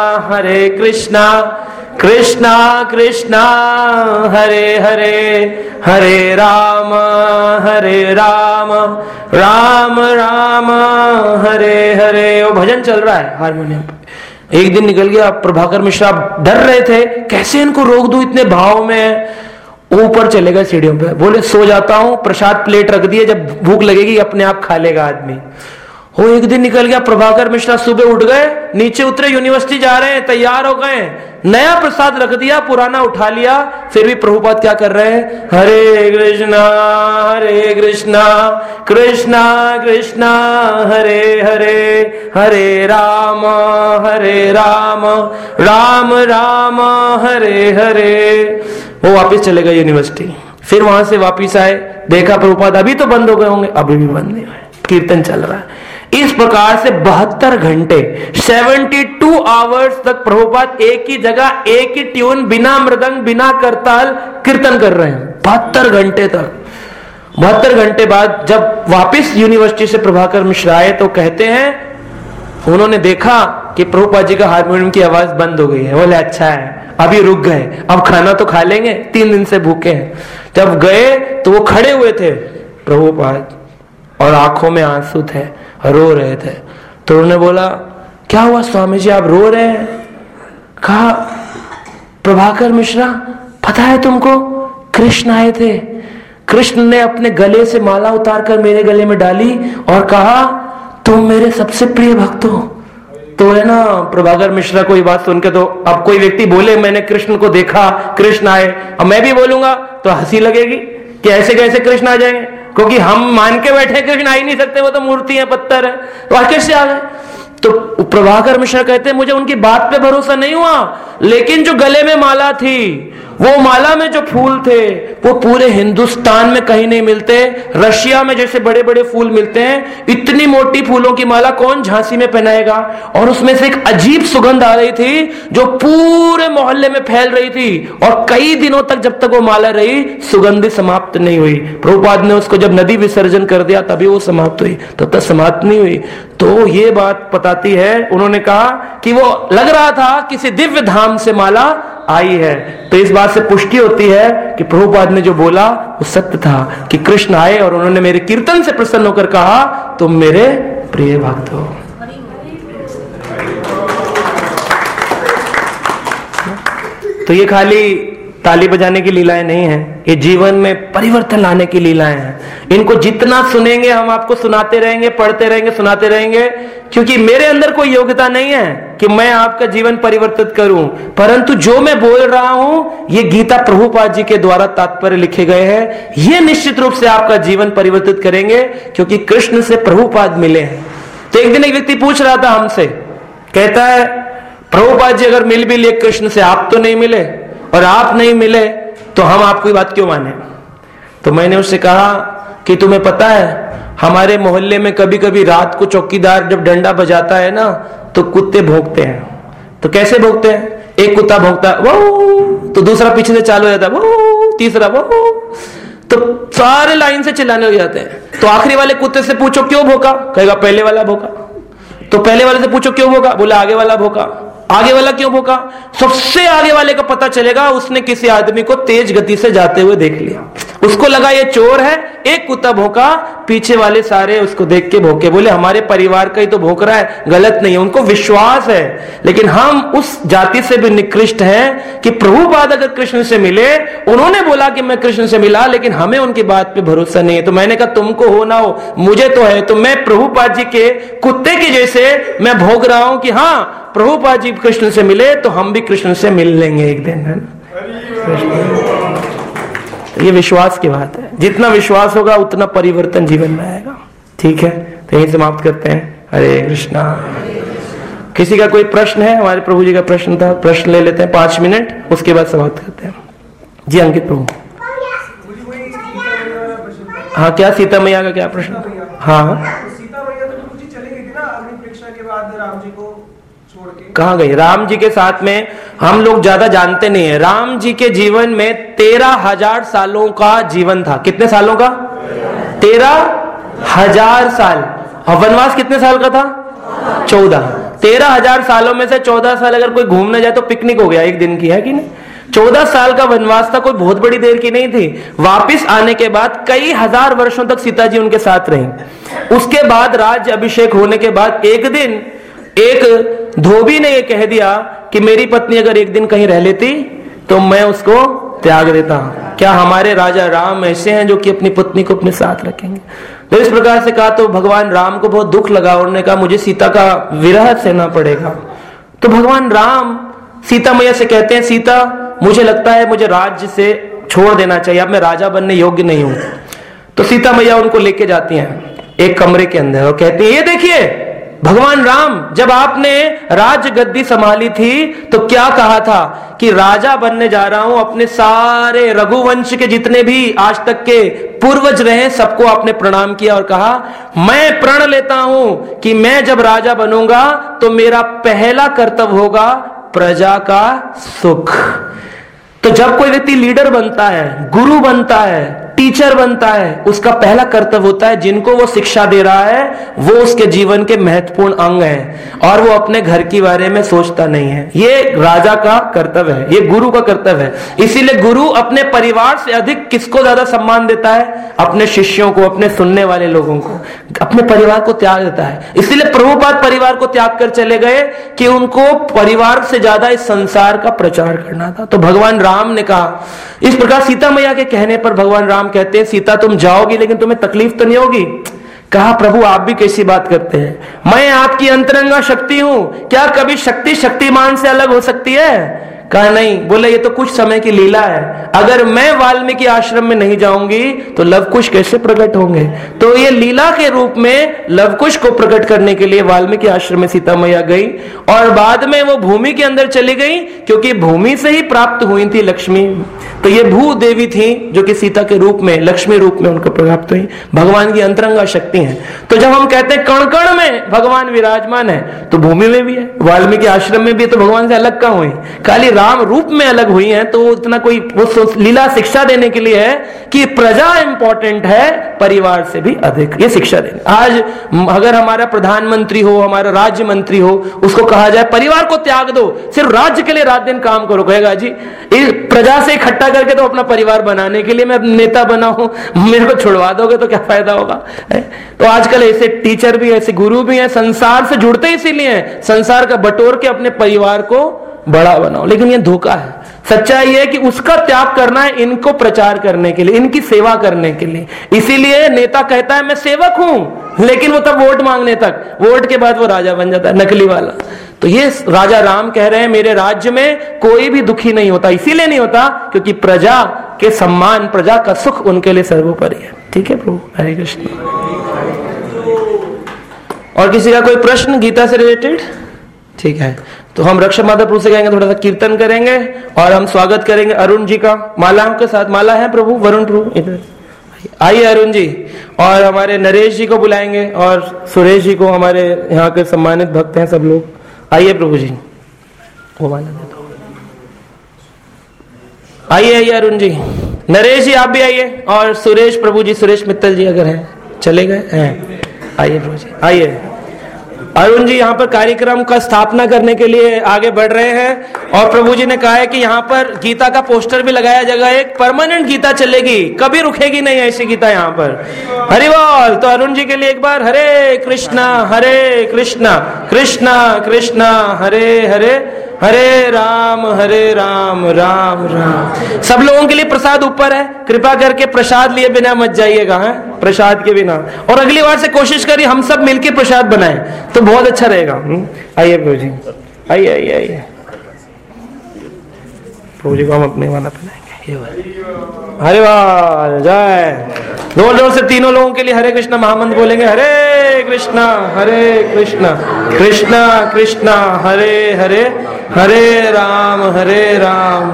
कृष्णा कृष्णा हरे हरे, हरे राम राम राम हरे हरे। वो भजन चल रहा है हारमोनियम पे। एक दिन निकल गया। प्रभाकर मिश्रा डर रहे थे कैसे इनको रोक दूं, इतने भाव में। ऊपर चले गए सीढ़ियों पे। बोले सो जाता हूं, प्रसाद प्लेट रख दिए, जब भूख लगेगी अपने आप खा लेगा आदमी। वो एक दिन निकल गया। प्रभाकर मिश्रा सुबह उठ गए, नीचे उतरे, यूनिवर्सिटी जा रहे हैं, तैयार हो गए, नया प्रसाद रख दिया, पुराना उठा लिया। फिर भी प्रभुपाद क्या कर रहे हैं? हरे कृष्णा कृष्णा कृष्णा हरे हरे, हरे राम राम राम हरे हरे। वो वापस चले गए यूनिवर्सिटी। फिर वहां से वापिस आए, देखा प्रभुपाद अभी तो बंद हो गए होंगे, अभी भी बंद नहीं हुए, कीर्तन चल रहा है। इस प्रकार से 72 घंटे 72 आवर्स तक प्रभुपाद एक ही जगह एक ही ट्यून, बिना मृदंग बिना करताल कीर्तन कर रहे हैं 72 घंटे तक। 72 घंटे बाद जब वापस यूनिवर्सिटी से प्रभाकर मिश्रा आए तो कहते हैं उन्होंने देखा कि प्रभुपाद जी का हारमोनियम की आवाज बंद हो गई है। बोले अच्छा है, अभी रुक गए, अब खाना तो खा लेंगे, 3 दिन से भूखे हैं। जब गए तो वो खड़े हुए थे प्रभुपाद और आंखों में आंसू थे, रो रहे थे। तो उन्होंने बोला क्या हुआ स्वामी जी आप रो रहे हैं? कहा प्रभाकर मिश्रा पता है तुमको, कृष्ण आए थे। कृष्ण ने अपने गले से माला उतारकर मेरे गले में डाली और कहा तुम मेरे सबसे प्रिय भक्त हो। तो है ना, प्रभाकर मिश्रा को ये बात सुन के, तो अब कोई व्यक्ति बोले मैंने कृष्ण को देखा, कृष्ण आए, और मैं भी बोलूंगा तो हंसी लगेगी कि ऐसे कैसे कृष्ण आ जाएंगे, क्योंकि हम मान के बैठे कृष्ण आ ही नहीं सकते, वो तो मूर्ति है, पत्थर है, तो आज कैसे आ गए? तो प्रभाकर मिश्रा कहते हैं मुझे उनकी बात पे भरोसा नहीं हुआ, लेकिन जो गले में माला थी, वो माला में जो फूल थे, वो पूरे हिंदुस्तान में कहीं नहीं मिलते। रशिया में जैसे बड़े बड़े फूल मिलते हैं, इतनी मोटी फूलों की माला कौन झांसी में पहनाएगा? और उसमें से एक अजीब सुगंध आ रही थी जो पूरे मोहल्ले में फैल रही थी, और कई दिनों तक जब तक वो माला रही सुगंध समाप्त नहीं हुई। प्रभुपाद ने उसको जब नदी विसर्जन कर दिया तभी वो समाप्त हुई, तब तक समाप्त नहीं हुई। तो ये बात बताती है, उन्होंने कहा कि वो लग रहा था किसी दिव्य धाम से माला आई है। तो इस बात से पुष्टि होती है कि प्रभुपाद ने जो बोला वो सत्य था कि कृष्ण आए और उन्होंने मेरे कीर्तन से प्रसन्न होकर कहा तुम मेरे प्रिय भक्त हो। तो ये खाली ताली बजाने की लीलाएं नहीं है, ये जीवन में परिवर्तन लाने की लीलाएं हैं। इनको जितना सुनेंगे हम आपको सुनाते रहेंगे, पढ़ते रहेंगे, सुनाते रहेंगे, क्योंकि मेरे अंदर कोई योग्यता नहीं है कि मैं आपका जीवन परिवर्तित करूं, परंतु जो मैं बोल रहा हूं ये गीता प्रभुपाद जी के द्वारा तात्पर्य लिखे गए हैं, ये निश्चित रूप से आपका जीवन परिवर्तित करेंगे, क्योंकि कृष्ण से प्रभुपाद मिले हैं। तो एक दिन एक व्यक्ति पूछ रहा था हमसे, कहता है प्रभुपाद जी अगर मिल भी लिए कृष्ण से, आप तो नहीं मिले, और आप नहीं मिले तो हम आपकी बात क्यों माने? तो मैंने उससे कहा कि तुम्हें पता है हमारे मोहल्ले में कभी कभी रात को चौकीदार जब डंडा बजाता है ना तो कुत्ते भौंकते हैं। तो कैसे भौंकते हैं? एक कुत्ता भौंकता है वो, तो दूसरा पीछे से चालू हो जाता है वो, तीसरा वो, तो सारे लाइन से चिल्लाने लग जाते हैं। तो आखिरी वाले कुत्ते से पूछो क्यों भौंका, कहेगा पहले वाला भौंका। तो पहले वाले से पूछो क्यों भौंका, बोला आगे वाला भौंका। आगे वाला क्यों भौंका? सबसे आगे वाले को पता चलेगा उसने किसी आदमी को तेज गति से जाते हुए देख लिया, उसको लगा ये चोर है, एक कुत्ता भौंका, पीछे वाले सारे उसको देख के भौंके, बोले हमारे परिवार का ही तो भौंक रहा है, गलत नहीं है, उनको विश्वास है। लेकिन हम उस जाति से भी निकृष्ट हैं कि प्रभुपाद अगर कृष्ण से मिले, उन्होंने बोला कि मैं कृष्ण से मिला, लेकिन हमें उनकी बात पे भरोसा नहीं है। तो मैंने कहा तुमको हो ना हो, मुझे तो है। तो मैं प्रभुपाद जी के कुत्ते के जैसे मैं भोग रहा हूं कि हाँ प्रभुपाद जी कृष्ण से मिले तो हम भी कृष्ण से मिल लेंगे एक दिन, है ना। ये विश्वास की बात है, जितना विश्वास होगा उतना परिवर्तन जीवन में आएगा। ठीक है, तो यही समाप्त करते हैं। हरे कृष्णा। किसी का कोई प्रश्न है? हमारे प्रभु जी का प्रश्न था, प्रश्न ले लेते हैं 5 मिनट, उसके बाद समाप्त करते हैं। जी अंकित प्रभु। हाँ, क्या सीता मैया का क्या प्रश्न? हाँ, सीता मैया तो चली गई थी ना अग्नि परीक्षा के बाद राम जी को छोड़ के। कहाँ गई? राम जी के साथ में हम लोग ज्यादा जानते नहीं है। राम जी के जीवन में 13,000 सालों का जीवन था। कितने सालों का? 13,000 साल। और वनवास कितने साल का था? 14। 13,000 सालों में से 14 साल अगर कोई घूमने जाए तो पिकनिक हो गया एक दिन की, है कि नहीं? 14 साल का वनवास था, कोई बहुत बड़ी देर की नहीं थी। वापिस आने के बाद कई हजार वर्षों तक सीता जी उनके साथ रही। उसके बाद राज्य अभिषेक होने के बाद एक दिन एक धोबी ने यह कह दिया कि मेरी पत्नी अगर एक दिन कहीं रह लेती तो मैं उसको त्याग देता। क्या हमारे राजा राम ऐसे हैं जो कि अपनी पत्नी को अपने साथ रखेंगे? तो इस प्रकार से कहा तो भगवान राम को बहुत दुख लगा, उन्होंने कहा मुझे सीता का विरह सहना पड़ेगा। तो भगवान राम सीता मैया से कहते हैं, सीता मुझे लगता है मुझे राज्य से छोड़ देना चाहिए, अब मैं राजा बनने योग्य नहीं हूं। तो सीता मैया उनको लेके जाती हैं एक कमरे के अंदर और कहती है, ये देखिए भगवान राम, जब आपने राज गद्दी संभाली थी तो क्या कहा था कि राजा बनने जा रहा हूं, अपने सारे रघुवंश के जितने भी आज तक के पूर्वज रहे सबको आपने प्रणाम किया और कहा मैं प्रण लेता हूं कि मैं जब राजा बनूंगा तो मेरा पहला कर्तव्य होगा प्रजा का सुख। तो जब कोई व्यक्ति लीडर बनता है, गुरु बनता है, टीचर बनता है, उसका पहला कर्तव्य होता है जिनको वो शिक्षा दे रहा है वो उसके जीवन के महत्वपूर्ण अंग हैं और वो अपने घर के बारे में सोचता नहीं है। ये राजा का कर्तव्य है, ये गुरु का कर्तव्य है। इसीलिए गुरु अपने परिवार से अधिक किसको ज्यादा सम्मान देता है? अपने शिष्यों को, अपने सुनने वाले लोगों को, अपने परिवार को त्याग देता है। इसीलिए प्रभुपाद परिवार को त्याग कर चले गए कि उनको परिवार से ज्यादा इस संसार का प्रचार करना था। तो भगवान राम ने कहा, इस प्रकार सीता मैया के कहने पर भगवान राम कहते हैं सीता तुम जाओगी लेकिन तुम्हें तकलीफ तो नहीं होगी? कहा प्रभु आप भी कैसी बात करते हैं, मैं आपकी अंतरंगा शक्ति हूं, क्या कभी शक्ति शक्तिमान से अलग हो सकती है? कहा नहीं। बोले ये तो कुछ समय की लीला है, अगर मैं वाल्मीकि आश्रम में नहीं जाऊंगी तो लवकुश कैसे प्रकट होंगे? तो ये लीला के रूप में लवकुश को प्रकट करने के लिए वाल्मीकि आश्रम में सीता मैया गई और बाद में वो भूमि के अंदर चली गई क्योंकि भूमि से ही प्राप्त हुई थी लक्ष्मी। तो ये भू देवी थी जो कि सीता के रूप में, लक्ष्मी रूप में उनको प्राप्त हुई, भगवान की अंतरंगा शक्ति है। तो जब हम कहते हैं कण कण में भगवान विराजमान है तो भूमि में भी है, वाल्मीकि आश्रम में भी है, तो भगवान से अलग कहां हुई? खाली राम रूप में अलग हुई हैं। तो इतना कोई वो लीला शिक्षा देने के लिए है कि प्रजा इंपॉर्टेंट है परिवार से भी अधिक, ये शिक्षा देने। आज अगर हमारा प्रधानमंत्री हो, हमारा राज्य मंत्री हो, उसको कहा जाए परिवार को त्याग दो, सिर्फ राज्य के लिए रात दिन काम करो, कहेगा जी इस प्रजा से इकट्ठा करके तो अपना परिवार बनाने के लिए मैं नेता बना हूं, मेरे को छुड़वा दोगे तो क्या फायदा होगा? तो आजकल ऐसे टीचर भी, ऐसे गुरु भी हैं, संसार से जुड़ते इसीलिए हैं, संसार का बटोर के अपने परिवार को बड़ा बनाओ। लेकिन ये धोखा है, सच्चाई है कि उसका त्याग करना है इनको प्रचार करने के लिए, इनकी सेवा करने के लिए। इसीलिए नेता कहता है मैं सेवक हूं, लेकिन वो तब वोट मांगने तक, वोट के बाद वो राजा बन जाता है, नकली वाला। तो ये राजा राम कह रहे हैं मेरे राज्य में कोई भी दुखी नहीं होता। इसीलिए नहीं होता क्योंकि प्रजा के सम्मान, प्रजा का सुख उनके लिए सर्वोपरि है। ठीक है प्रभु, हरे कृष्ण। और किसी का कोई प्रश्न गीता से रिलेटेड? ठीक है, तो हम रक्षा माता प्रभु से कहेंगे, थोड़ा सा कीर्तन करेंगे और हम स्वागत करेंगे अरुण जी का मालाओं के साथ। माला है प्रभु, वरुण प्रभु इधर आइए अरुण जी, और हमारे नरेश जी को बुलाएंगे और सुरेश जी को, हमारे यहाँ के सम्मानित भक्त हैं सब लोग। आइए प्रभु जी, वो माला दे दो। आइए आइए अरुण जी, नरेश जी आप भी आइए, और सुरेश प्रभु जी, सुरेश मित्तल जी अगर हैं, चले गए हैं, आइए प्रभु जी आइए। अरुण जी यहाँ पर कार्यक्रम का स्थापना करने के लिए आगे बढ़ रहे हैं, और प्रभु जी ने कहा है कि यहाँ पर गीता का पोस्टर भी लगाया जाएगा, एक परमानेंट गीता चलेगी, कभी रुकेगी नहीं ऐसी गीता यहाँ पर। हरि बोल। तो अरुण जी के लिए एक बार हरे कृष्णा कृष्णा कृष्णा हरे हरे, हरे राम राम राम। सब लोगों के लिए प्रसाद ऊपर है, कृपा करके प्रसाद लिए बिना मत जाइएगा, है प्रसाद के बिना। और अगली बार से कोशिश करिए हम सब मिलके प्रसाद बनाएं तो बहुत अच्छा रहेगा। आइए प्रभु जी, आइए आइए आइए। प्रभु जी को हम अपने वाला बनाएंगे। हरे वाल जय। जोर जोर से तीनों लोगों के लिए हरे कृष्णा महामंत्र बोलेंगे। हरे कृष्णा कृष्णा कृष्णा हरे हरे, हरे राम राम।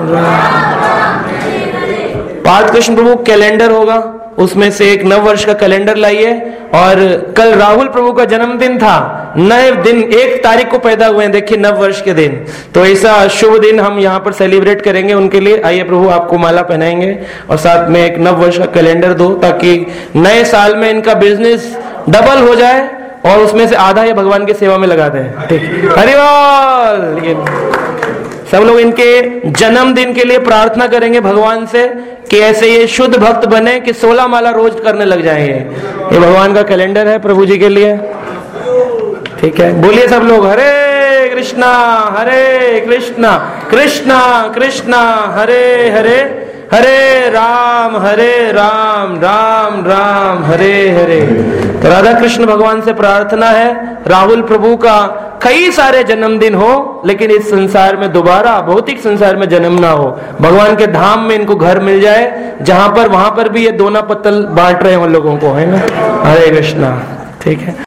पाद कृष्ण प्रभु कैलेंडर होगा, उसमें से एक नव वर्ष का कैलेंडर लाइए। और कल राहुल प्रभु का जन्मदिन था, नए दिन 1 तारीख को पैदा हुए हैं, देखिए नव वर्ष के दिन। तो ऐसा शुभ दिन हम यहाँ पर सेलिब्रेट करेंगे उनके लिए। आइए प्रभु आपको माला पहनाएंगे और साथ में एक नव वर्ष का कैलेंडर दो, ताकि नए साल में इनका बिजनेस डबल हो जाए और उसमें से आधा ये भगवान की सेवा में लगा दें। ठीक, हरि बोल। सब लोग इनके जन्मदिन के लिए प्रार्थना करेंगे भगवान से कि ऐसे ये शुद्ध भक्त बने कि 16 माला रोज करने लग जाएंगे। ये भगवान का कैलेंडर है प्रभु जी के लिए। ठीक है, बोलिए सब लोग हरे कृष्णा कृष्णा कृष्णा हरे हरे, हरे राम राम राम हरे हरे। तो राधा कृष्ण भगवान से प्रार्थना है राहुल प्रभु का कई सारे जन्मदिन हो, लेकिन इस संसार में दोबारा भौतिक संसार में जन्म ना हो, भगवान के धाम में इनको घर मिल जाए, जहां पर वहां पर भी ये दोना पत्तल बांट रहे हैं उन लोगों को, है ना। हरे कृष्णा। ठीक है।